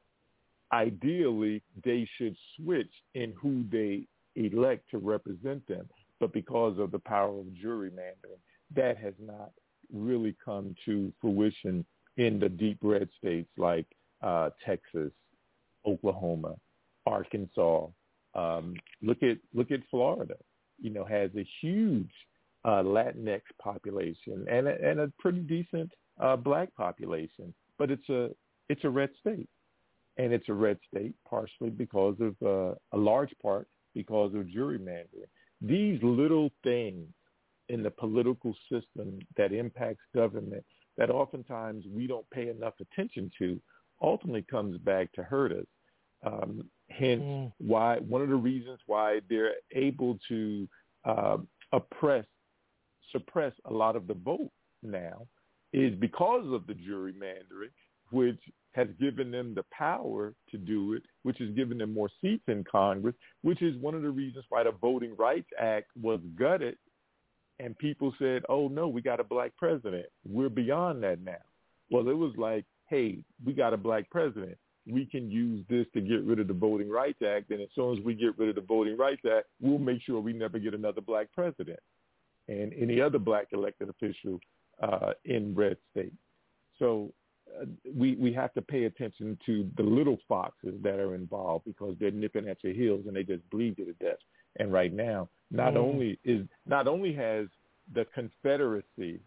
S3: ideally, they should switch in who they elect to represent them. But because of the power of gerrymandering, that has not really come to fruition in the deep red states like uh, Texas, Oklahoma, Arkansas. Um, look at look at Florida. You know, has a huge uh, Latinx population and a, and a pretty decent uh, black population, but it's a it's a red state, and it's a red state partially because of uh, a large part because of gerrymandering. These little things in the political system that impacts government that oftentimes we don't pay enough attention to ultimately comes back to hurt us. Um, hence, mm. why one of the reasons why they're able to uh, oppress, suppress a lot of the vote now is because of the gerrymandering, which has given them the power to do it, which has given them more seats in Congress, which is one of the reasons why the Voting Rights Act was gutted. And people said, oh, no, we got a black president. We're beyond that now. Well, it was like, hey, we got a black president. We can use this to get rid of the Voting Rights Act. And as soon as we get rid of the Voting Rights Act, we'll make sure we never get another black president and any other black elected official uh, in red states. So uh, we, we have to pay attention to the little foxes that are involved because they're nipping at your heels and they just bleed you to death. And right now, not mm. only is not only has the Confederacy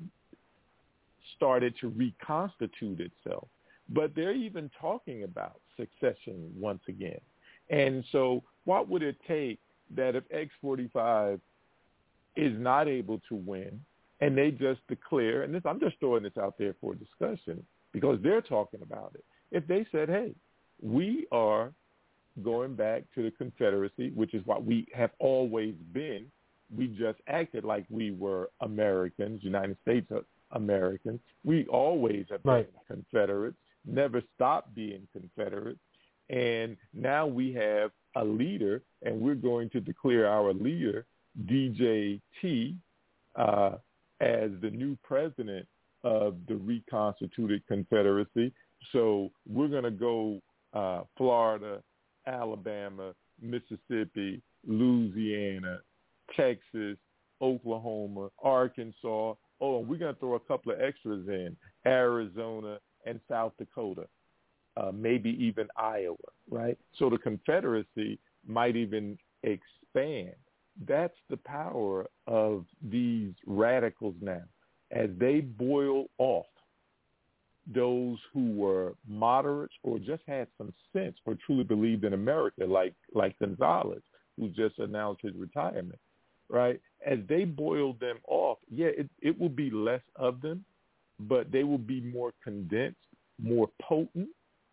S3: started to reconstitute itself, but they're even talking about succession once again. And so what would it take that if X forty-five is not able to win and they just declare, and this, I'm just throwing this out there for discussion because they're talking about it. If they said, hey, we are going back to the Confederacy, which is what we have always been. We just acted like we were Americans, United States Americans. We always have been right. Confederates, never stopped being Confederates. And now we have a leader, and we're going to declare our leader, D J T, uh, as the new president of the reconstituted Confederacy. So we're going to go uh, Florida, Alabama, Mississippi, Louisiana, Texas, Oklahoma, Arkansas. Oh, and we're going to throw a couple of extras in, Arizona and South Dakota, uh, maybe even Iowa, right? So the Confederacy might even expand. That's the power of these radicals now. As they boil off those who were moderates or just had some sense or truly believed in America, like like Gonzalez, who just announced his retirement, right? As they boil them off, yeah, it, it will be less of them, but they will be more condensed, more potent,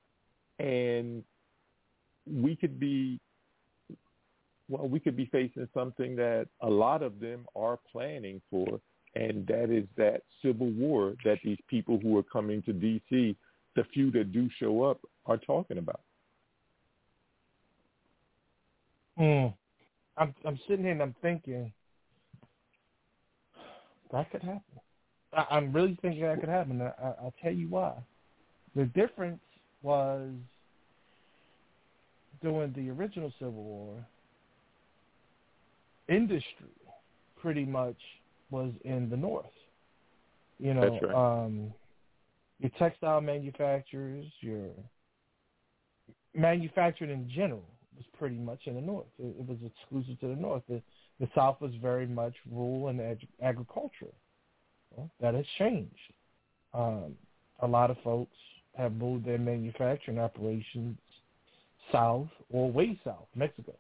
S3: and we could be, well, we could be facing something that a lot of them are planning for, and that is that civil war that these people who are coming to D C, the few that do show up, are talking about.
S2: Mm. I'm I'm sitting here and I'm thinking that could happen. I, I'm really thinking that could happen. I, I, I'll tell you why. The difference was during the original Civil War, industry pretty much was in the North. You know,
S3: That's right.
S2: um, your textile manufacturers, your manufacturing in general was pretty much in the North. It, it was exclusive to the North. The, the South was very much rural and ag- agricultural. Well, that has changed. Um, a lot of folks have moved their manufacturing operations south or way south, Mexico.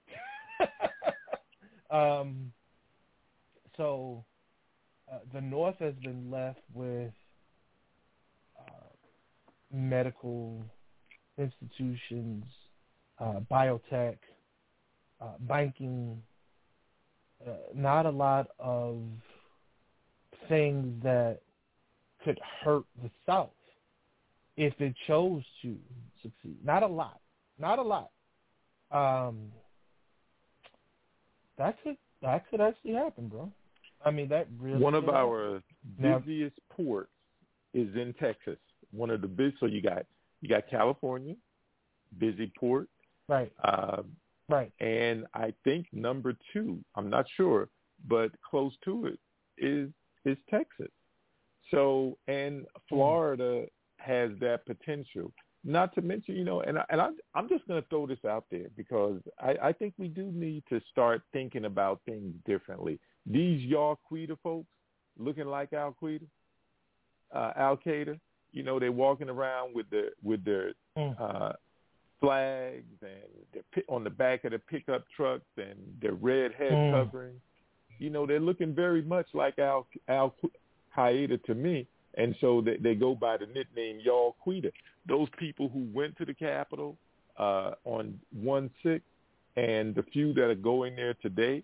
S2: um, so uh, the North has been left with uh, medical institutions, uh, biotech, uh, banking, uh, not a lot of things that could hurt the South if it chose to succeed. Not a lot. Not a lot. Um, that could that could actually happen, bro. I mean, that really.
S3: One of our
S2: now,
S3: busiest ports is in Texas. One of the big. So you got you got California, busy port.
S2: Right.
S3: Uh,
S2: right.
S3: And I think number two, I'm not sure, but close to it is is Texas. So and Florida has that potential. Not to mention, you know, and, I, and I, I'm just going to throw this out there because I, I think we do need to start thinking about things differently. These Al-Qaeda folks looking like Al-Qaeda, uh, Al-Qaeda, you know, they're walking around with their with their uh, flags and they're on the back of the pickup trucks and their red head
S2: mm.
S3: coverings. You know, they're looking very much like Al Al-Qaeda to me. And so they, they go by the nickname Al-Qaeda. Those people who went to the Capitol uh, on one six and the few that are going there today,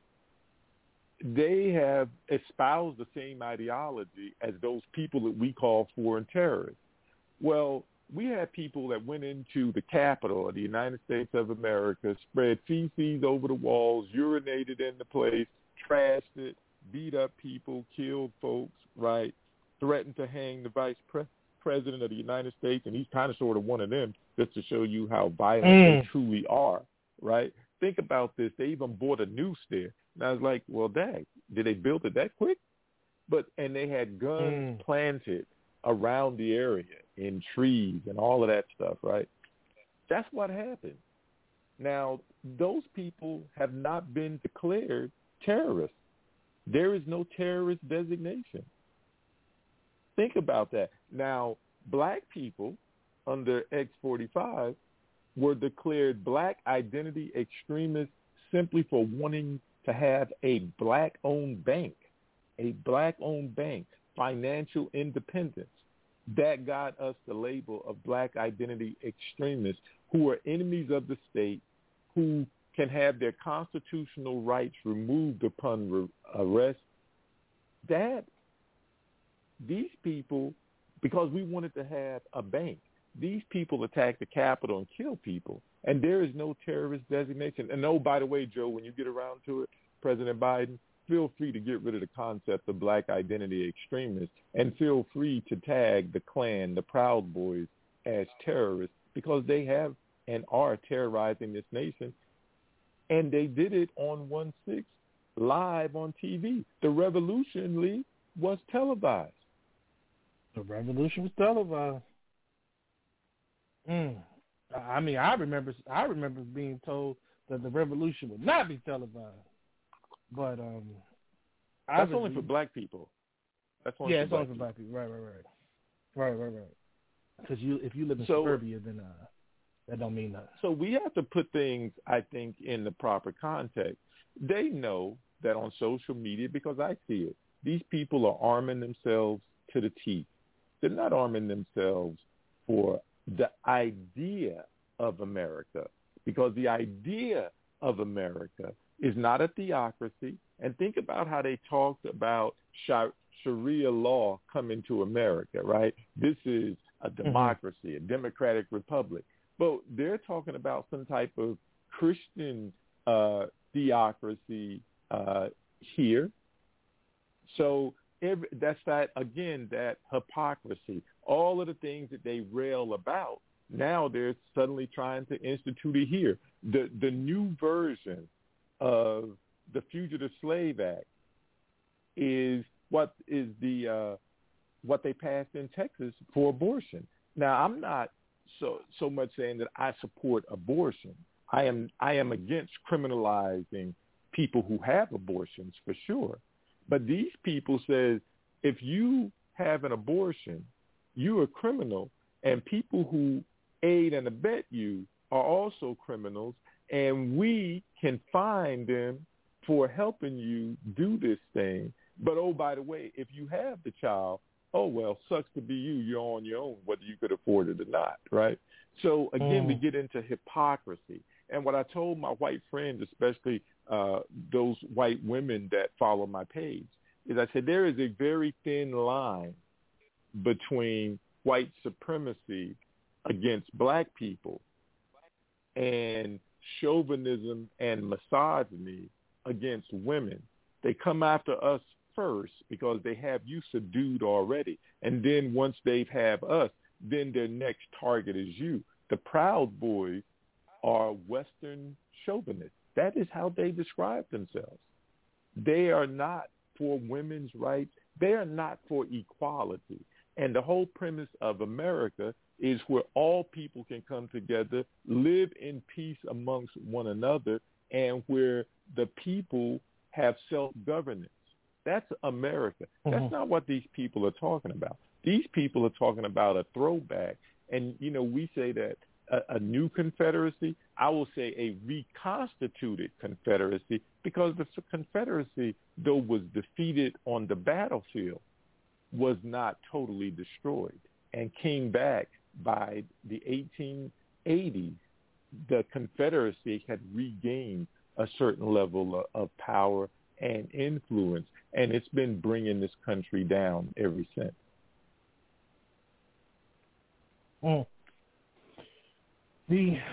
S3: they have espoused the same ideology as those people that we call foreign terrorists. Well, we had people that went into the Capitol of the United States of America, spread feces over the walls, urinated in the place, trashed it, beat up people, killed folks, right? Threatened to hang the vice pre- president of the United States, and he's kind of sort of one of them, just to show you how violent mm. they truly are, right? Think about this. They even bought a noose there. And I was like, well, dang, did they build it that quick? But and they had guns mm. planted around the area in trees and all of that stuff, right? That's what happened. Now, those people have not been declared terrorists. There is no terrorist designation. Think about that. Now, black people under X forty-five were declared black identity extremists simply for wanting to have a black-owned bank, a black-owned bank, financial independence. That got us the label of black identity extremists who are enemies of the state, who can have their constitutional rights removed upon re- arrest. That These people, because we wanted to have a bank, these people attacked the Capitol and killed people. And there is no terrorist designation. And oh, by the way, Joe, when you get around to it, President Biden, feel free to get rid of the concept of black identity extremists and feel free to tag the Klan, the Proud Boys, as terrorists because they have and are terrorizing this nation. And they did it on one six live on T V. The revolution, Lee, was televised.
S2: The revolution was televised. Mm. I mean, I remember, I remember being told that the revolution would not be televised. But um,
S3: that's only for black people. That's only
S2: yeah,
S3: for
S2: it's
S3: black
S2: only for black people. Right, right, right, right, right, right. Because you, if you live in
S3: so,
S2: suburbia, then uh, that don't mean nothing.
S3: So we have to put things, I think, in the proper context. They know that on social media, because I see it, these people are arming themselves to the teeth. They're not arming themselves for the idea of America, because the idea of America is not a theocracy. And think about how they talked about Sharia law coming to America, right? This is a democracy, mm-hmm. a democratic republic. But they're talking about some type of Christian uh, theocracy uh, here. So every, that's that, again, that hypocrisy. All of the things that they rail about, now they're suddenly trying to institute it here. The the new version of the Fugitive Slave Act is what is the uh, what they passed in Texas for abortion. Now, I'm not so so much saying that I support abortion. I am I am against criminalizing people who have abortions for sure. But these people says if you have an abortion, you're a criminal, and people who aid and abet you are also criminals, and we can fine them for helping you do this thing. But, oh, by the way, if you have the child, oh, well, sucks to be you. You're on your own, whether you could afford it or not, right? So, again, mm. we get into hypocrisy. And what I told my white friends, especially uh, those white women that follow my page, is I said there is a very thin line between white supremacy against black people and chauvinism and misogyny against women. They come after us first because they have you subdued already. And then once they have us, then their next target is you. The Proud Boys are Western chauvinists. That is how they describe themselves. They are not for women's rights. They are not for equality. And the whole premise of America is where all people can come together, live in peace amongst one another, and where the people have self-governance. That's America.
S2: Mm-hmm.
S3: That's not what these people are talking about. These people are talking about a throwback. And, you know, we say that a, a new Confederacy, I will say a reconstituted Confederacy, because the Confederacy, though was defeated on the battlefield, was not totally destroyed and came back by the eighteen eighties. The Confederacy had regained a certain level of, of power and influence, and it's been bringing this country down ever since.
S2: Mm. The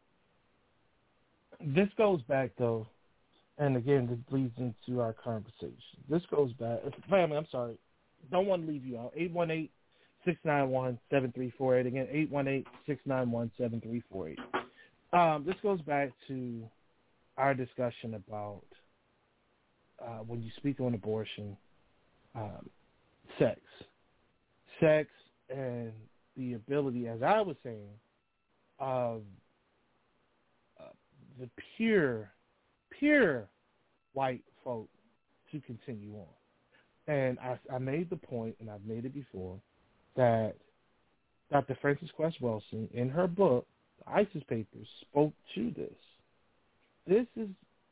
S2: this goes back though, and again, this leads into our conversation. This goes back, family. I'm sorry, don't want to leave you out. eight one eight, six nine one, seven three four eight. Again, eight one eight, six nine one, seven three four eight. Um, this goes back to our discussion about uh, when you speak on abortion, um, sex, sex, and the ability, as I was saying, of uh, the pure, pure white folk to continue on. And I, I made the point, and I've made it before, that Doctor Frances Cress Welsing, in her book, The ISIS Papers, spoke to this. This is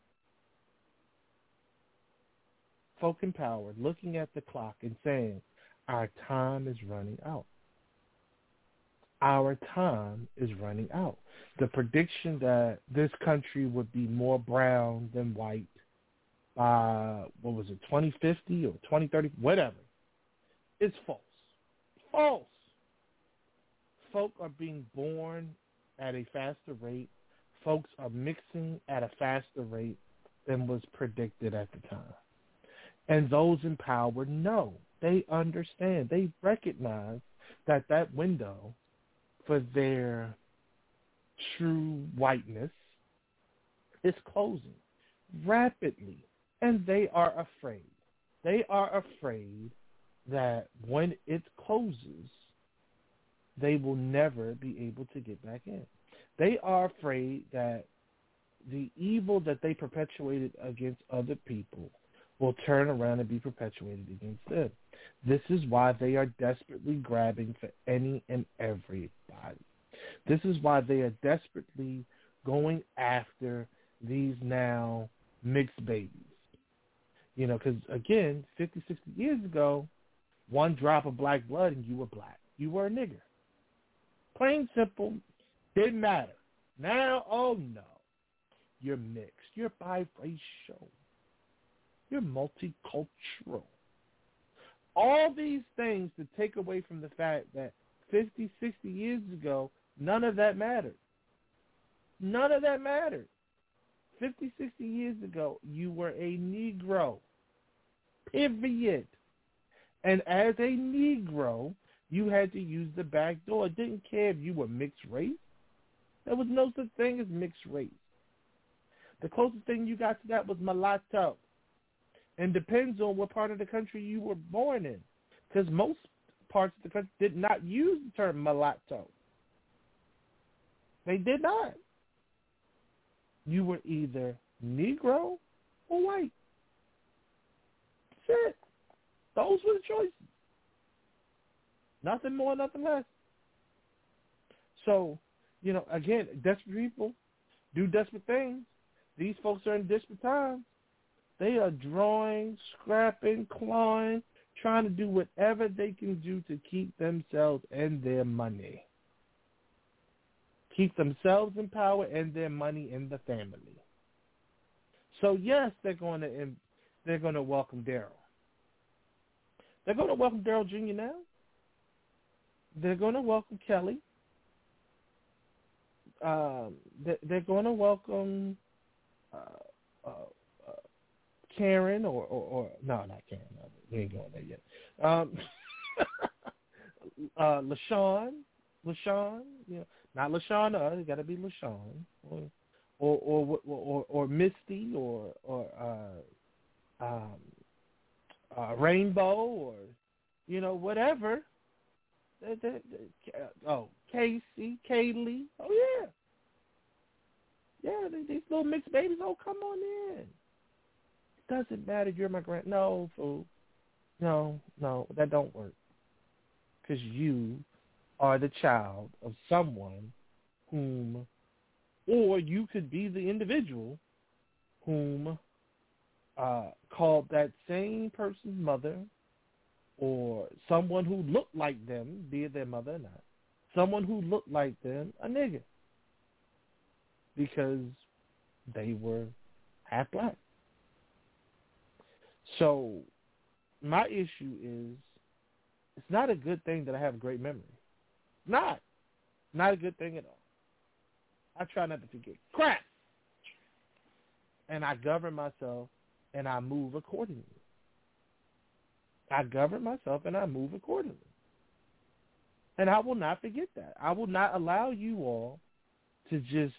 S2: folk empowered looking at the clock and saying, our time is running out. Our time is running out. The prediction that this country would be more brown than white by, what was it, twenty fifty or twenty thirty, whatever, is false. False. Folk are being born at a faster rate. Folks are mixing at a faster rate than was predicted at the time. And those in power know. They understand. They recognize that that window for their true whiteness is closing rapidly. And they are afraid. They are afraid that when it closes, they will never be able to get back in. They are afraid that the evil that they perpetuated against other people will turn around and be perpetuated against them. This is why they are desperately grabbing for any and everybody. This is why they are desperately going after these now mixed babies. You know, because, again, fifty, sixty years ago, one drop of black blood and you were black. You were a nigger. Plain simple. Didn't matter. Now, oh, no. You're mixed. You're biracial. You're multicultural. All these things to take away from the fact that fifty, sixty years ago, none of that mattered. None of that mattered. fifty, sixty years ago, you were a Negro. Period. And as a Negro, you had to use the back door. It didn't care if you were mixed race. There was no such thing as mixed race. The closest thing you got to that was mulatto. And depends on what part of the country you were born in. Because most parts of the country did not use the term mulatto. They did not. You were either Negro or white. That's it. Those were the choices. Nothing more, nothing less. So, you know, again, desperate people do desperate things. These folks are in desperate times. They are drawing, scrapping, clawing, trying to do whatever they can do to keep themselves and their money. Keep themselves in power and their money in the family. So yes, they're going to they're going to welcome Daryl. They're going to welcome Daryl Junior now. They're going to welcome Kelly. Um, they're going to welcome uh, uh, uh, Karen or, or, or no, not Karen. Uh, we ain't going there yet. Um, uh, LaShawn, LaShawn, you know, not LaShawna. It got to be LaShawn, or or or or, or Misty, or or uh, um, uh, Rainbow, or you know whatever. They, they, they, oh, Casey, Kaylee. Oh yeah, yeah. They, these little mixed babies. Oh, come on in. It doesn't matter. You're my grand. No, fool. No, no, that don't work. Because you are the child of someone whom, or you could be the individual whom uh, called that same person's mother, or someone who looked like them, be it their mother or not, someone who looked like them, a nigga, because they were half black. So my issue is, it's not a good thing that I have a great memory. Not. Not a good thing at all. I try not to forget crap. And I govern myself and I move accordingly. I govern myself and I move accordingly. And I will not forget that. I will not allow you all to just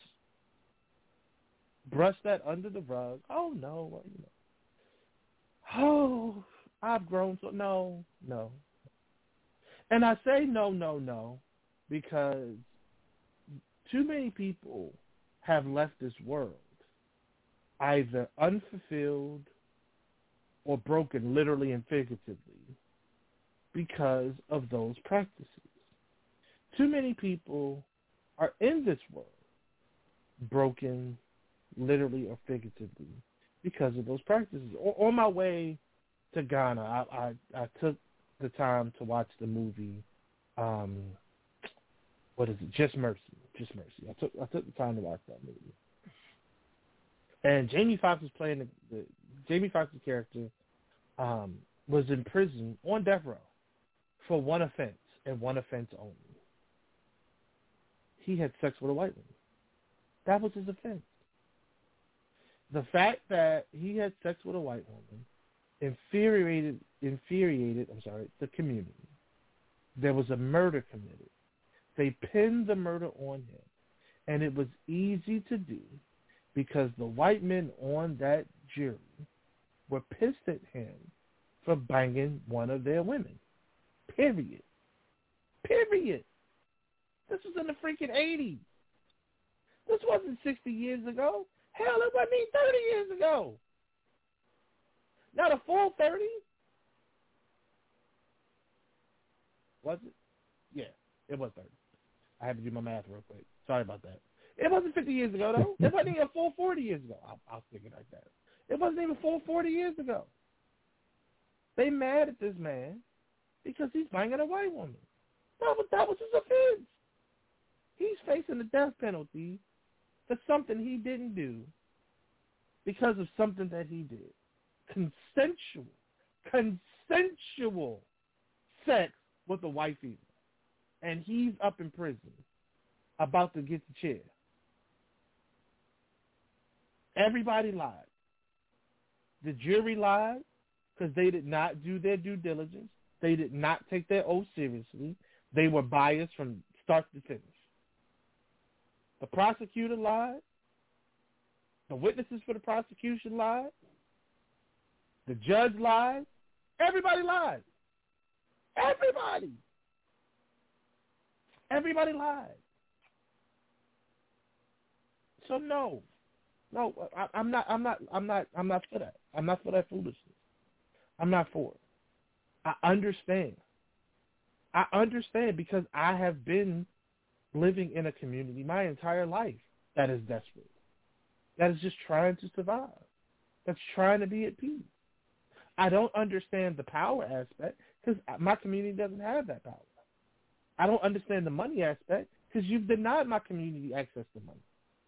S2: brush that under the rug. Oh, no. Well, you know. Oh, I've grown so. No, no. And I say no, no, no, because too many people have left this world either unfulfilled or broken literally and figuratively because of those practices. Too many people are in this world broken literally or figuratively because of those practices. O- on my way to Ghana, I, I, I took the time to watch the movie, um, what is it? Just Mercy. Just Mercy. I took I took the time to watch that movie. And Jamie Foxx was playing the, the Jamie Foxx's character um, was in prison on death row for one offense and one offense only. He had sex with a white woman. That was his offense. The fact that he had sex with a white woman infuriated, infuriated, I'm sorry, the community. There was a murder committed. They pinned the murder on him, and it was easy to do because the white men on that jury were pissed at him for banging one of their women. Period. Period. This was in the freaking eighties. This wasn't sixty years ago. Hell, it wasn't even thirty years ago. Not a full thirty? Was it? Yeah, it was thirty. I had to do my math real quick. Sorry about that. It wasn't fifty years ago, though. It wasn't even a full forty years ago. I'll, I'll stick it like that. It wasn't even full forty years ago. They mad at this man because he's banging a white woman. That was, that was his offense. He's facing the death penalty for something he didn't do because of something that he did. Consensual, consensual sex with a white female. And he's up in prison about to get the chair. Everybody lied. The jury lied because they did not do their due diligence. They did not take their oath seriously. They were biased from start to finish. The prosecutor lied. The witnesses for the prosecution lied. The judge lied. Everybody lied. Everybody. Everybody lied. So no, no, I, I'm not. I'm not. I'm not. I'm not for that. I'm not for that foolishness. I'm not for it. I understand. I understand because I have been living in a community my entire life that is desperate, that is just trying to survive, that's trying to be at peace. I don't understand the power aspect because my community doesn't have that power. I don't understand the money aspect because you've denied my community access to money.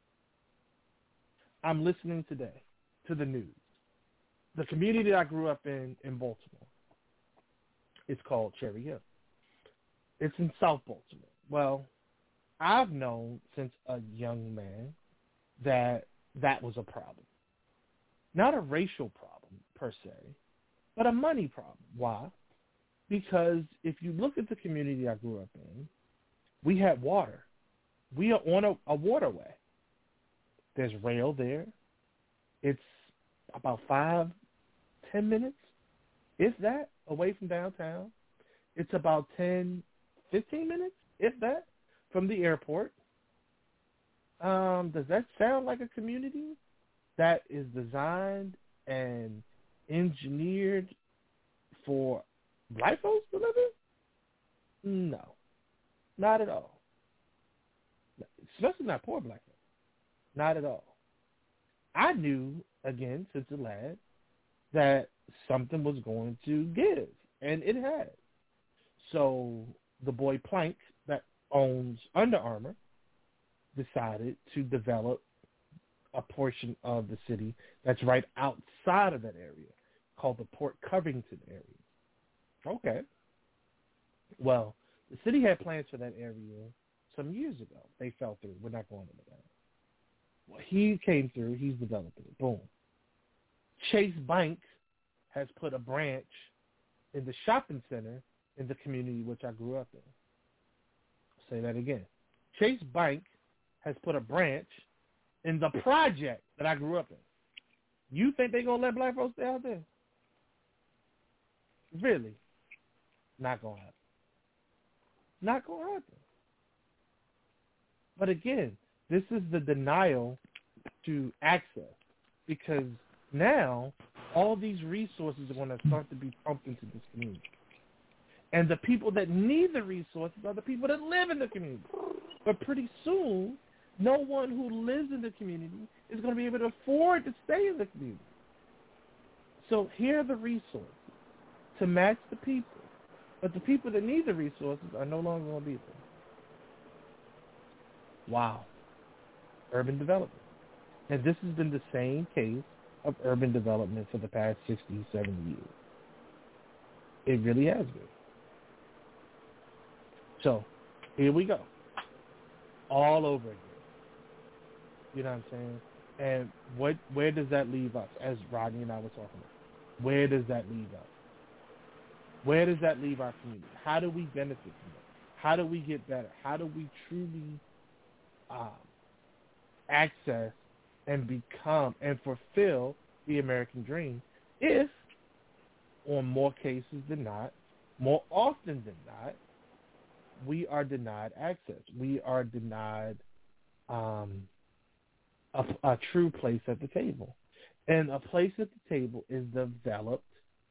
S2: I'm listening today to the news. The community that I grew up in in Baltimore, it's called Cherry Hill. It's in South Baltimore. Well, I've known since a young man that that was a problem. Not a racial problem per se, but a money problem. Why? Because if you look at the community I grew up in, we had water. We are on a, a waterway. There's rail there. It's about five, ten minutes, if that, away from downtown. It's about ten, fifteen minutes, if that, from the airport. Um, does that sound like a community that is designed and engineered for black folks to live in? No, not at all. Especially not poor black folks. Not at all. I knew, again, since a lad, that something was going to give, and it had. So the boy Plank that owns Under Armour decided to develop a portion of the city that's right outside of that area called the Port Covington area. Okay. Well, the city had plans for that area some years ago. They fell through. We're not going into that. Well, he came through. He's developing it. Boom. Chase Bank has put a branch in the shopping center in the community which I grew up in. I'll say that again. Chase Bank has put a branch in the project that I grew up in. You think they're going to let black folks stay out there? Really? Not going to happen. Not going to happen. But again, this is the denial to access, because now all these resources are going to start to be pumped into this community. And the people that need the resources are the people that live in the community. But pretty soon, no one who lives in the community is going to be able to afford to stay in the community. So here are the resources to match the people. But the people that need the resources are no longer going to be there. Wow. Urban development. And this has been the same case of urban development for the past sixty, seventy years. It really has been. So, here we go. All over again. You know what I'm saying? And what, where does that leave us, as Rodney and I were talking about? Where does that leave us? Where does that leave our community? How do we benefit from it? How do we get better? How do we truly um, access and become and fulfill the American dream if, on more cases than not, more often than not, we are denied access. We are denied um, a, a true place at the table. And a place at the table is developed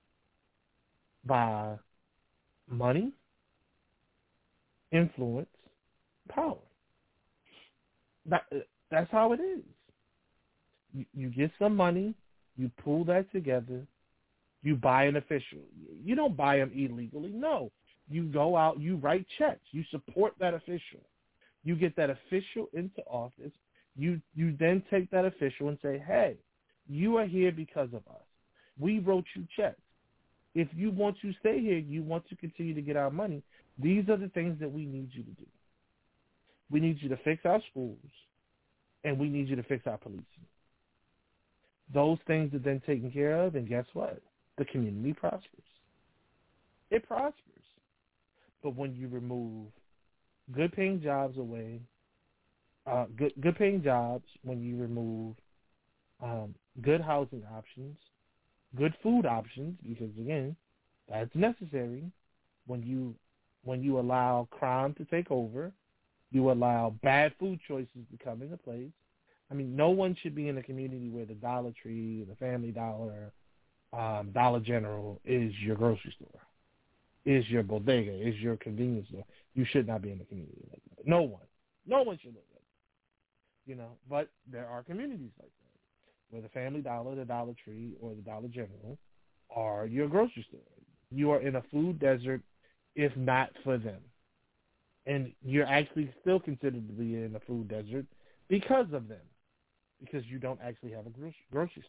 S2: by money, influence, power. That, that's how it is. You, you get some money, you pull that together, you buy an official. You don't buy them illegally. No. You go out, you write checks, you support that official. You get that official into office. You, you then take that official and say, hey, you are here because of us. We wrote you checks. If you want to stay here, you want to continue to get our money, these are the things that we need you to do. We need you to fix our schools, and we need you to fix our policing. Those things are then taken care of, and guess what? The community prospers. It prospers. But when you remove good-paying jobs away, uh, good, good-paying jobs, when you remove um, good housing options, good food options, because, again, that's necessary. When you when you allow crime to take over, you allow bad food choices to come into place. I mean, no one should be in a community where the Dollar Tree, the Family Dollar, um, Dollar General is your grocery store, is your bodega, is your convenience store. You should not be in a community like that. No one. No one should live like that. You know, but there are communities like that, where the Family Dollar, the Dollar Tree, or the Dollar General are your grocery store. You are in a food desert, if not for them. And you're actually still considered to be in a food desert because of them, because you don't actually have a grocery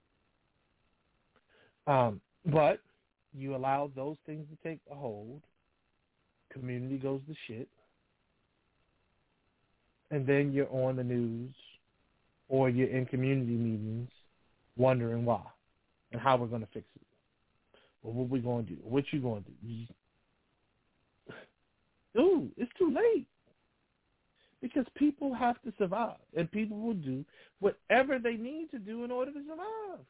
S2: store. Um, but you allow those things to take a hold, community goes to shit, and then you're on the news or you're in community meetings wondering why and how we're going to fix it. Well, what we going to do? What you going to do? You, dude, it's too late. Because people have to survive, and people will do whatever they need to do in order to survive.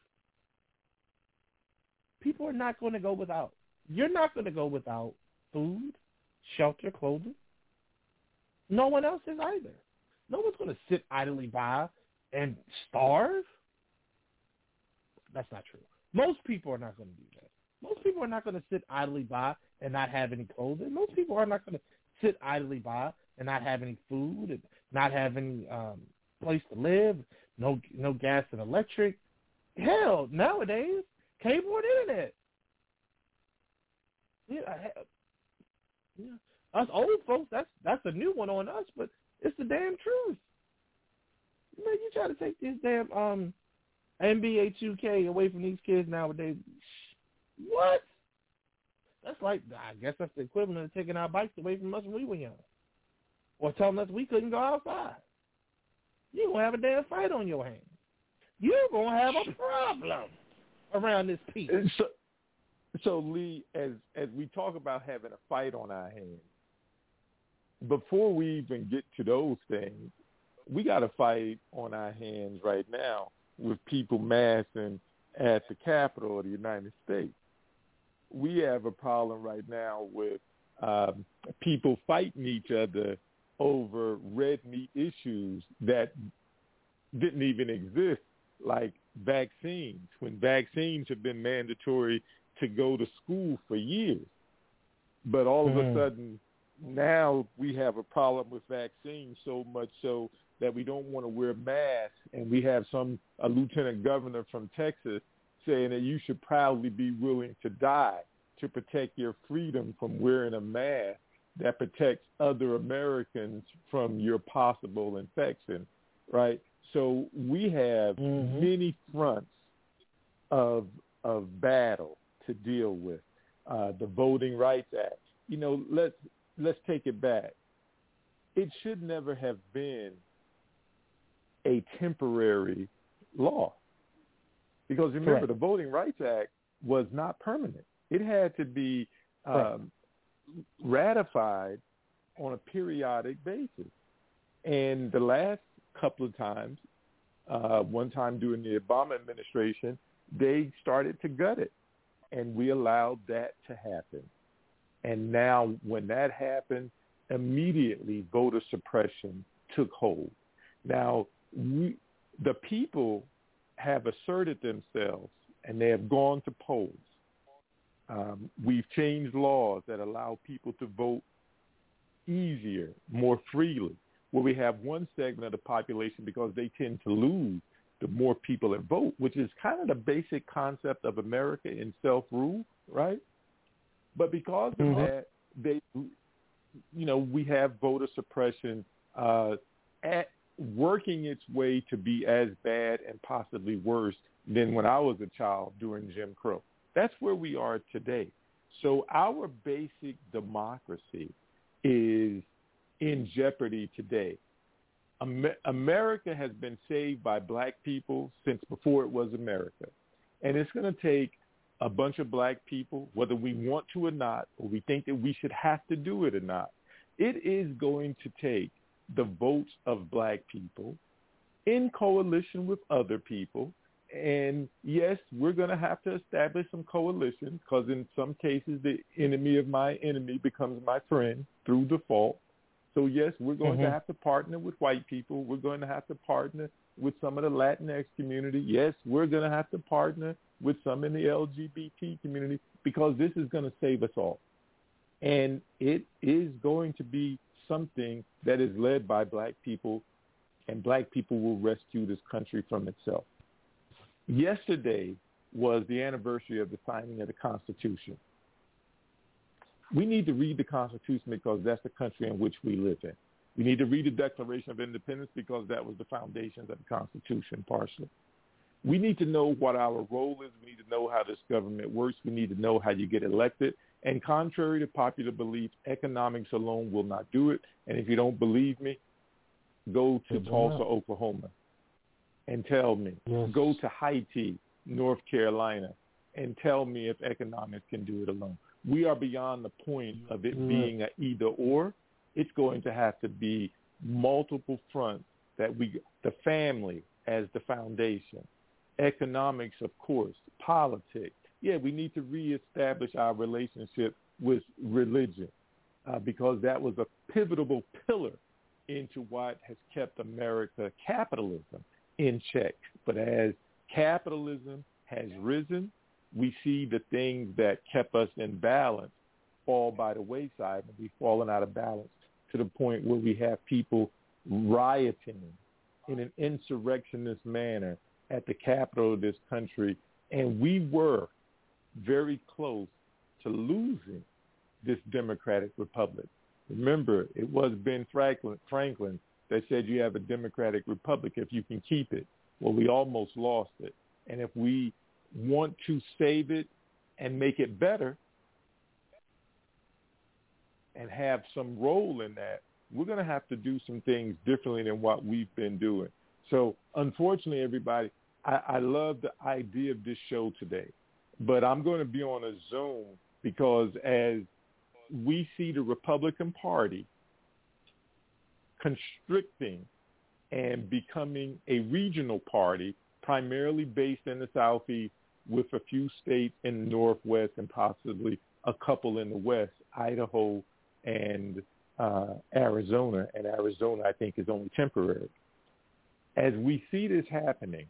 S2: People are not going to go without. You're not going to go without food, shelter, clothing. No one else is either. No one's going to sit idly by and starve. That's not true. Most people are not going to do that. Most people are not going to sit idly by and not have any clothing. Most people are not going to sit idly by and not have any food and not have any um, place to live, no no gas and electric. Hell, nowadays, cable and internet. Yeah, I, yeah. Us old folks, that's that's a new one on us, but it's the damn truth. Man, you try to take this damn um, N B A two K away from these kids nowadays. What? That's like, I guess that's the equivalent of taking our bikes away from us when we were young. Or telling us we couldn't go outside. You're going to have a damn fight on your hands. You're going to have a problem around this piece.
S3: So, so Lee, as as we talk about having a fight on our hands, before we even get to those things, we got a fight on our hands right now with people massing at the Capitol of the United States. We have a problem right now with um, people fighting each other over red meat issues that didn't even exist, like vaccines, when vaccines have been mandatory to go to school for years. But all of mm. a sudden, now we have a problem with vaccines, so much so that we don't want to wear masks, and we have some a lieutenant governor from Texas saying that you should proudly be willing to die to protect your freedom from wearing a mask that protects other Americans from your possible infection, right? So we have mm-hmm. many fronts of of battle to deal with. Uh, the Voting Rights Act. You know, let's let's take it back. It should never have been a temporary law, because remember, Correct. the Voting Rights Act was not permanent. It had to be um, ratified on a periodic basis. And the last couple of times, uh, one time during the Obama administration, they started to gut it, and we allowed that to happen. And now when that happened, immediately voter suppression took hold. Now, we, the people have asserted themselves, and they have gone to polls. Um, we've changed laws that allow people to vote easier, more freely, where we have one segment of the population, because they tend to lose, the more people that vote, which is kind of the basic concept of America in self-rule, right? But because of mm-hmm. that, they, you know, we have voter suppression uh, at working its way to be as bad and possibly worse than when I was a child during Jim Crow. That's where we are today. So our basic democracy is in jeopardy today. Amer- America has been saved by black people since before it was America. And it's going to take a bunch of black people, whether we want to or not, or we think that we should have to do it or not. It is going to take the votes of black people in coalition with other people. And yes, we're going to have to establish some coalitions, because in some cases, the enemy of my enemy becomes my friend through default. So yes, we're going mm-hmm. to have to partner with white people. We're going to have to partner with some of the Latinx community. Yes, we're going to have to partner with some in the L G B T community, because this is going to save us all. And it is going to be something that is led by black people, and black people will rescue this country from itself. Yesterday was the anniversary of the signing of the Constitution. We need to read the Constitution, because that's the country in which we live in. We need to read the Declaration of Independence, because that was the foundations of the Constitution partially. We need to know what our role is. We need to know how this government works. We need to know how you get elected. And contrary to popular belief, economics alone will not do it. And if you don't believe me, go to Tulsa, Oklahoma, and tell me. Yes. Go to Haiti, North Carolina, and tell me if economics can do it alone. We are beyond the point of it being an either or. It's going to have to be multiple fronts that we, the family as the foundation, economics, of course, politics. Yeah, we need to reestablish our relationship with religion uh, because that was a pivotal pillar into what has kept America capitalism in check. But as capitalism has risen, we see the things that kept us in balance fall by the wayside, and we've fallen out of balance to the point where we have people rioting in an insurrectionist manner at the capital of this country, and we were very close to losing this democratic republic. Remember, it was Ben Franklin, Franklin that said you have a democratic republic if you can keep it. Well, we almost lost it. And if we want to save it and make it better and have some role in that, we're going to have to do some things differently than what we've been doing. So unfortunately, everybody, I, I love the idea of this show today, but I'm going to be on a Zoom because as we see the Republican Party constricting and becoming a regional party, primarily based in the Southeast with a few states in the Northwest and possibly a couple in the West, Idaho and uh, Arizona. And Arizona, I think, is only temporary. As we see this happening,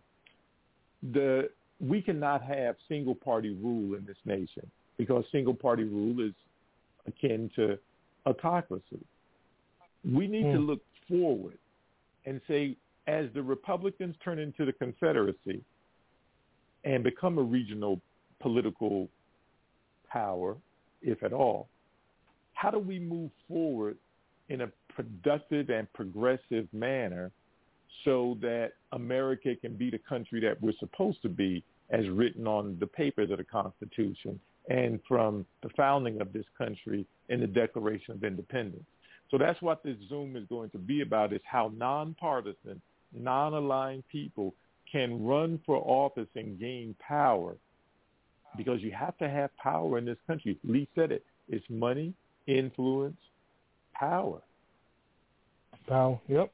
S3: the we cannot have single-party rule in this nation because single-party rule is akin to autocracy. We need hmm. to look forward and say, as the Republicans turn into the Confederacy and become a regional political power, if at all, how do we move forward in a productive and progressive manner so that America can be the country that we're supposed to be as written on the papers of the Constitution and from the founding of this country in the Declaration of Independence. So that's what this Zoom is going to be about, is how nonpartisan, non-aligned people can run for office and gain power, because you have to have power in this country. Lee said it. It's money, influence, power.
S2: Power, yep.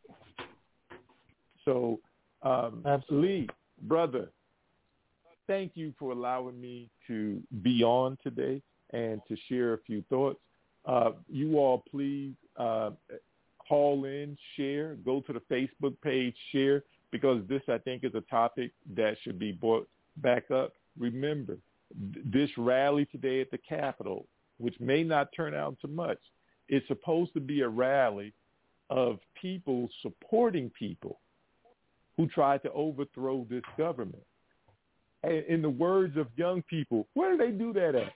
S3: So, um, Lee, brother, thank you for allowing me to be on today and to share a few thoughts. Uh, you all please uh, call in, share, go to the Facebook page, share, because this, I think, is a topic that should be brought back up. Remember, th- this rally today at the Capitol, which may not turn out to much, is supposed to be a rally of people supporting people who tried to overthrow this government. And in the words of young people, where do they do that at?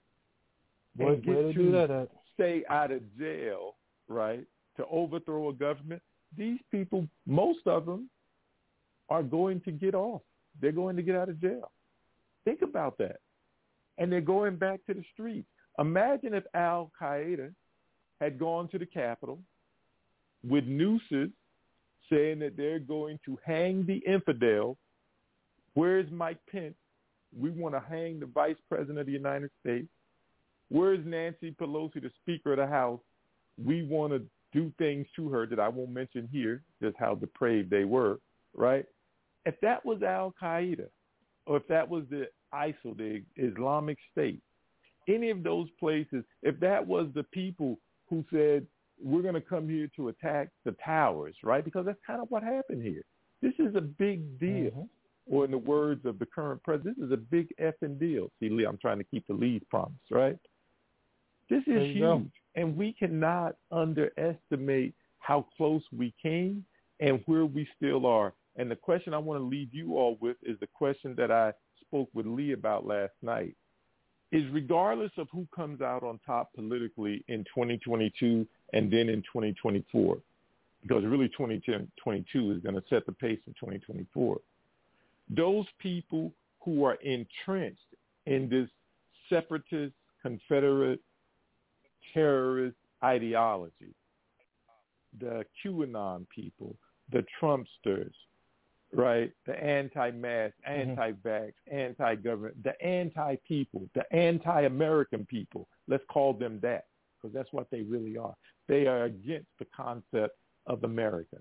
S2: Where,
S3: and get
S2: where they
S3: to
S2: do that at?
S3: Stay out of jail, right, to overthrow a government. These people, most of them, are going to get off. They're going to get out of jail. Think about that. And they're going back to the streets. Imagine if Al-Qaeda had gone to the Capitol with nooses saying that they're going to hang the infidel. Where's Mike Pence? We want to hang the Vice President of the United States. Where's Nancy Pelosi, the Speaker of the House? We want to do things to her that I won't mention here, just how depraved they were, right? If that was Al-Qaeda, or if that was the ISIL, the Islamic State, any of those places, if that was the people who said, we're going to come here to attack the towers, right? Because that's kind of what happened here. This is a big deal. Mm-hmm. Or in the words of the current president, this is a big effing deal. See, Lee, I'm trying to keep the lead promise, right? This is huge. Go. And we cannot underestimate how close we came and where we still are. And the question I want to leave you all with is the question that I spoke with Lee about last night, is regardless of who comes out on top politically in twenty twenty-two and then in twenty twenty-four, because really twenty twenty-two is going to set the pace in twenty twenty-four, those people who are entrenched in this separatist, Confederate, terrorist ideology, the QAnon people, the Trumpsters, right? The anti-mask, anti-vax, anti-government, the anti-people, the anti-American people. Let's call them that, because that's what they really are. They are against the concept of America.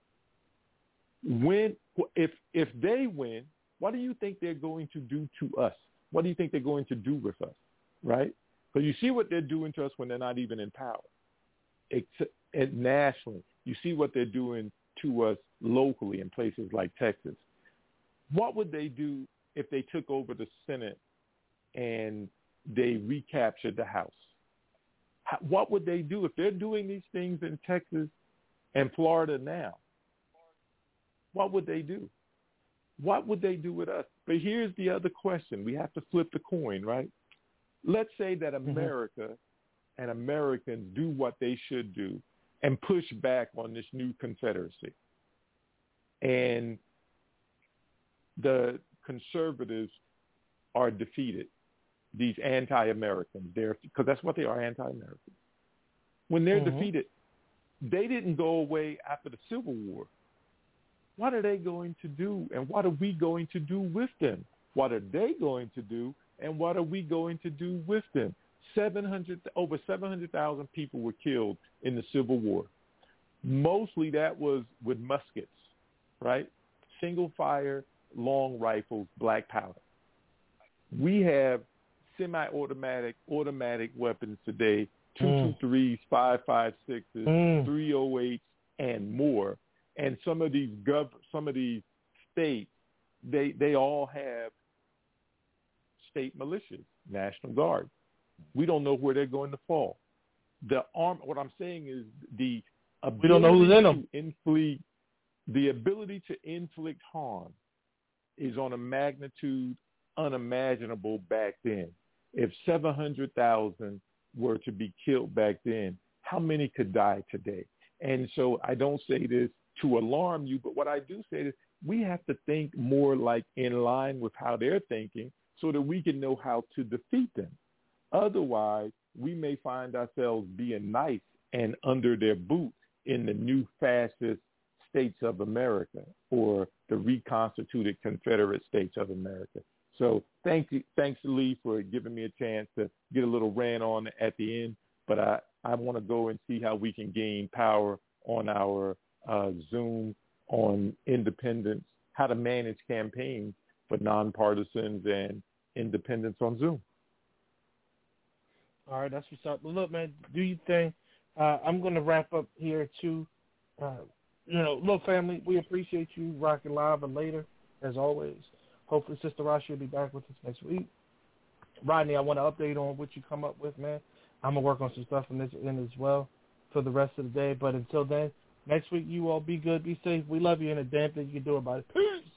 S3: When, if if they win, what do you think they're going to do to us? What do you think they're going to do with us, right? Because you see what they're doing to us when they're not even in power. Except, and nationally, you see what they're doing to us locally in places like Texas. What would they do if they took over the Senate and they recaptured the House? How, what would they do if they're doing these things in Texas and Florida now? What would they do? What would they do with us? But here's the other question. We have to flip the coin, right? Let's say that America mm-hmm. and Americans do what they should do and push back on this new Confederacy. And the conservatives are defeated, these anti-Americans. They're, because that's what they are, anti-Americans. When they're mm-hmm. defeated, they didn't go away after the Civil War. What are they going to do, and what are we going to do with them? What are they going to do, and what are we going to do with them? seven hundred over seven hundred thousand people were killed in the Civil War. Mostly that was with muskets, right? Single-fire, long rifles, black powder. We have semi-automatic, automatic weapons today, two twenty-threes, five five sixes, mm. three oh eights, and more. And some of these gov- some of these states, they they all have state militias, National Guard. We don't know where they're going to fall. The arm. What I'm saying is the ability we don't know who's in them. To inflict, the ability to inflict harm is on a magnitude unimaginable back then. If seven hundred thousand were to be killed back then, how many could die today? And so I don't say this to alarm you, but what I do say is we have to think more like in line with how they're thinking so that we can know how to defeat them. Otherwise, we may find ourselves being nice and under their boot in the new fascist states of America or the reconstituted Confederate States of America. So thank you, thanks, Lee, for giving me a chance to get a little rant on at the end. But I, I want to go and see how we can gain power on our uh, Zoom on independence, how to manage campaigns for nonpartisans and independents on Zoom.
S2: All right, that's what's up. But look, man, do you think uh, I'm going to wrap up here too? Uh, you know, look, family, we appreciate you rocking live and later, as always. Hopefully, Sister Rashi will be back with us next week. Rodney, I want to update on what you come up with, man. I'm going to work on some stuff from this end as well for the rest of the day. But until then, next week, you all be good, be safe. We love you, and a damn thing you can do about it. Peace!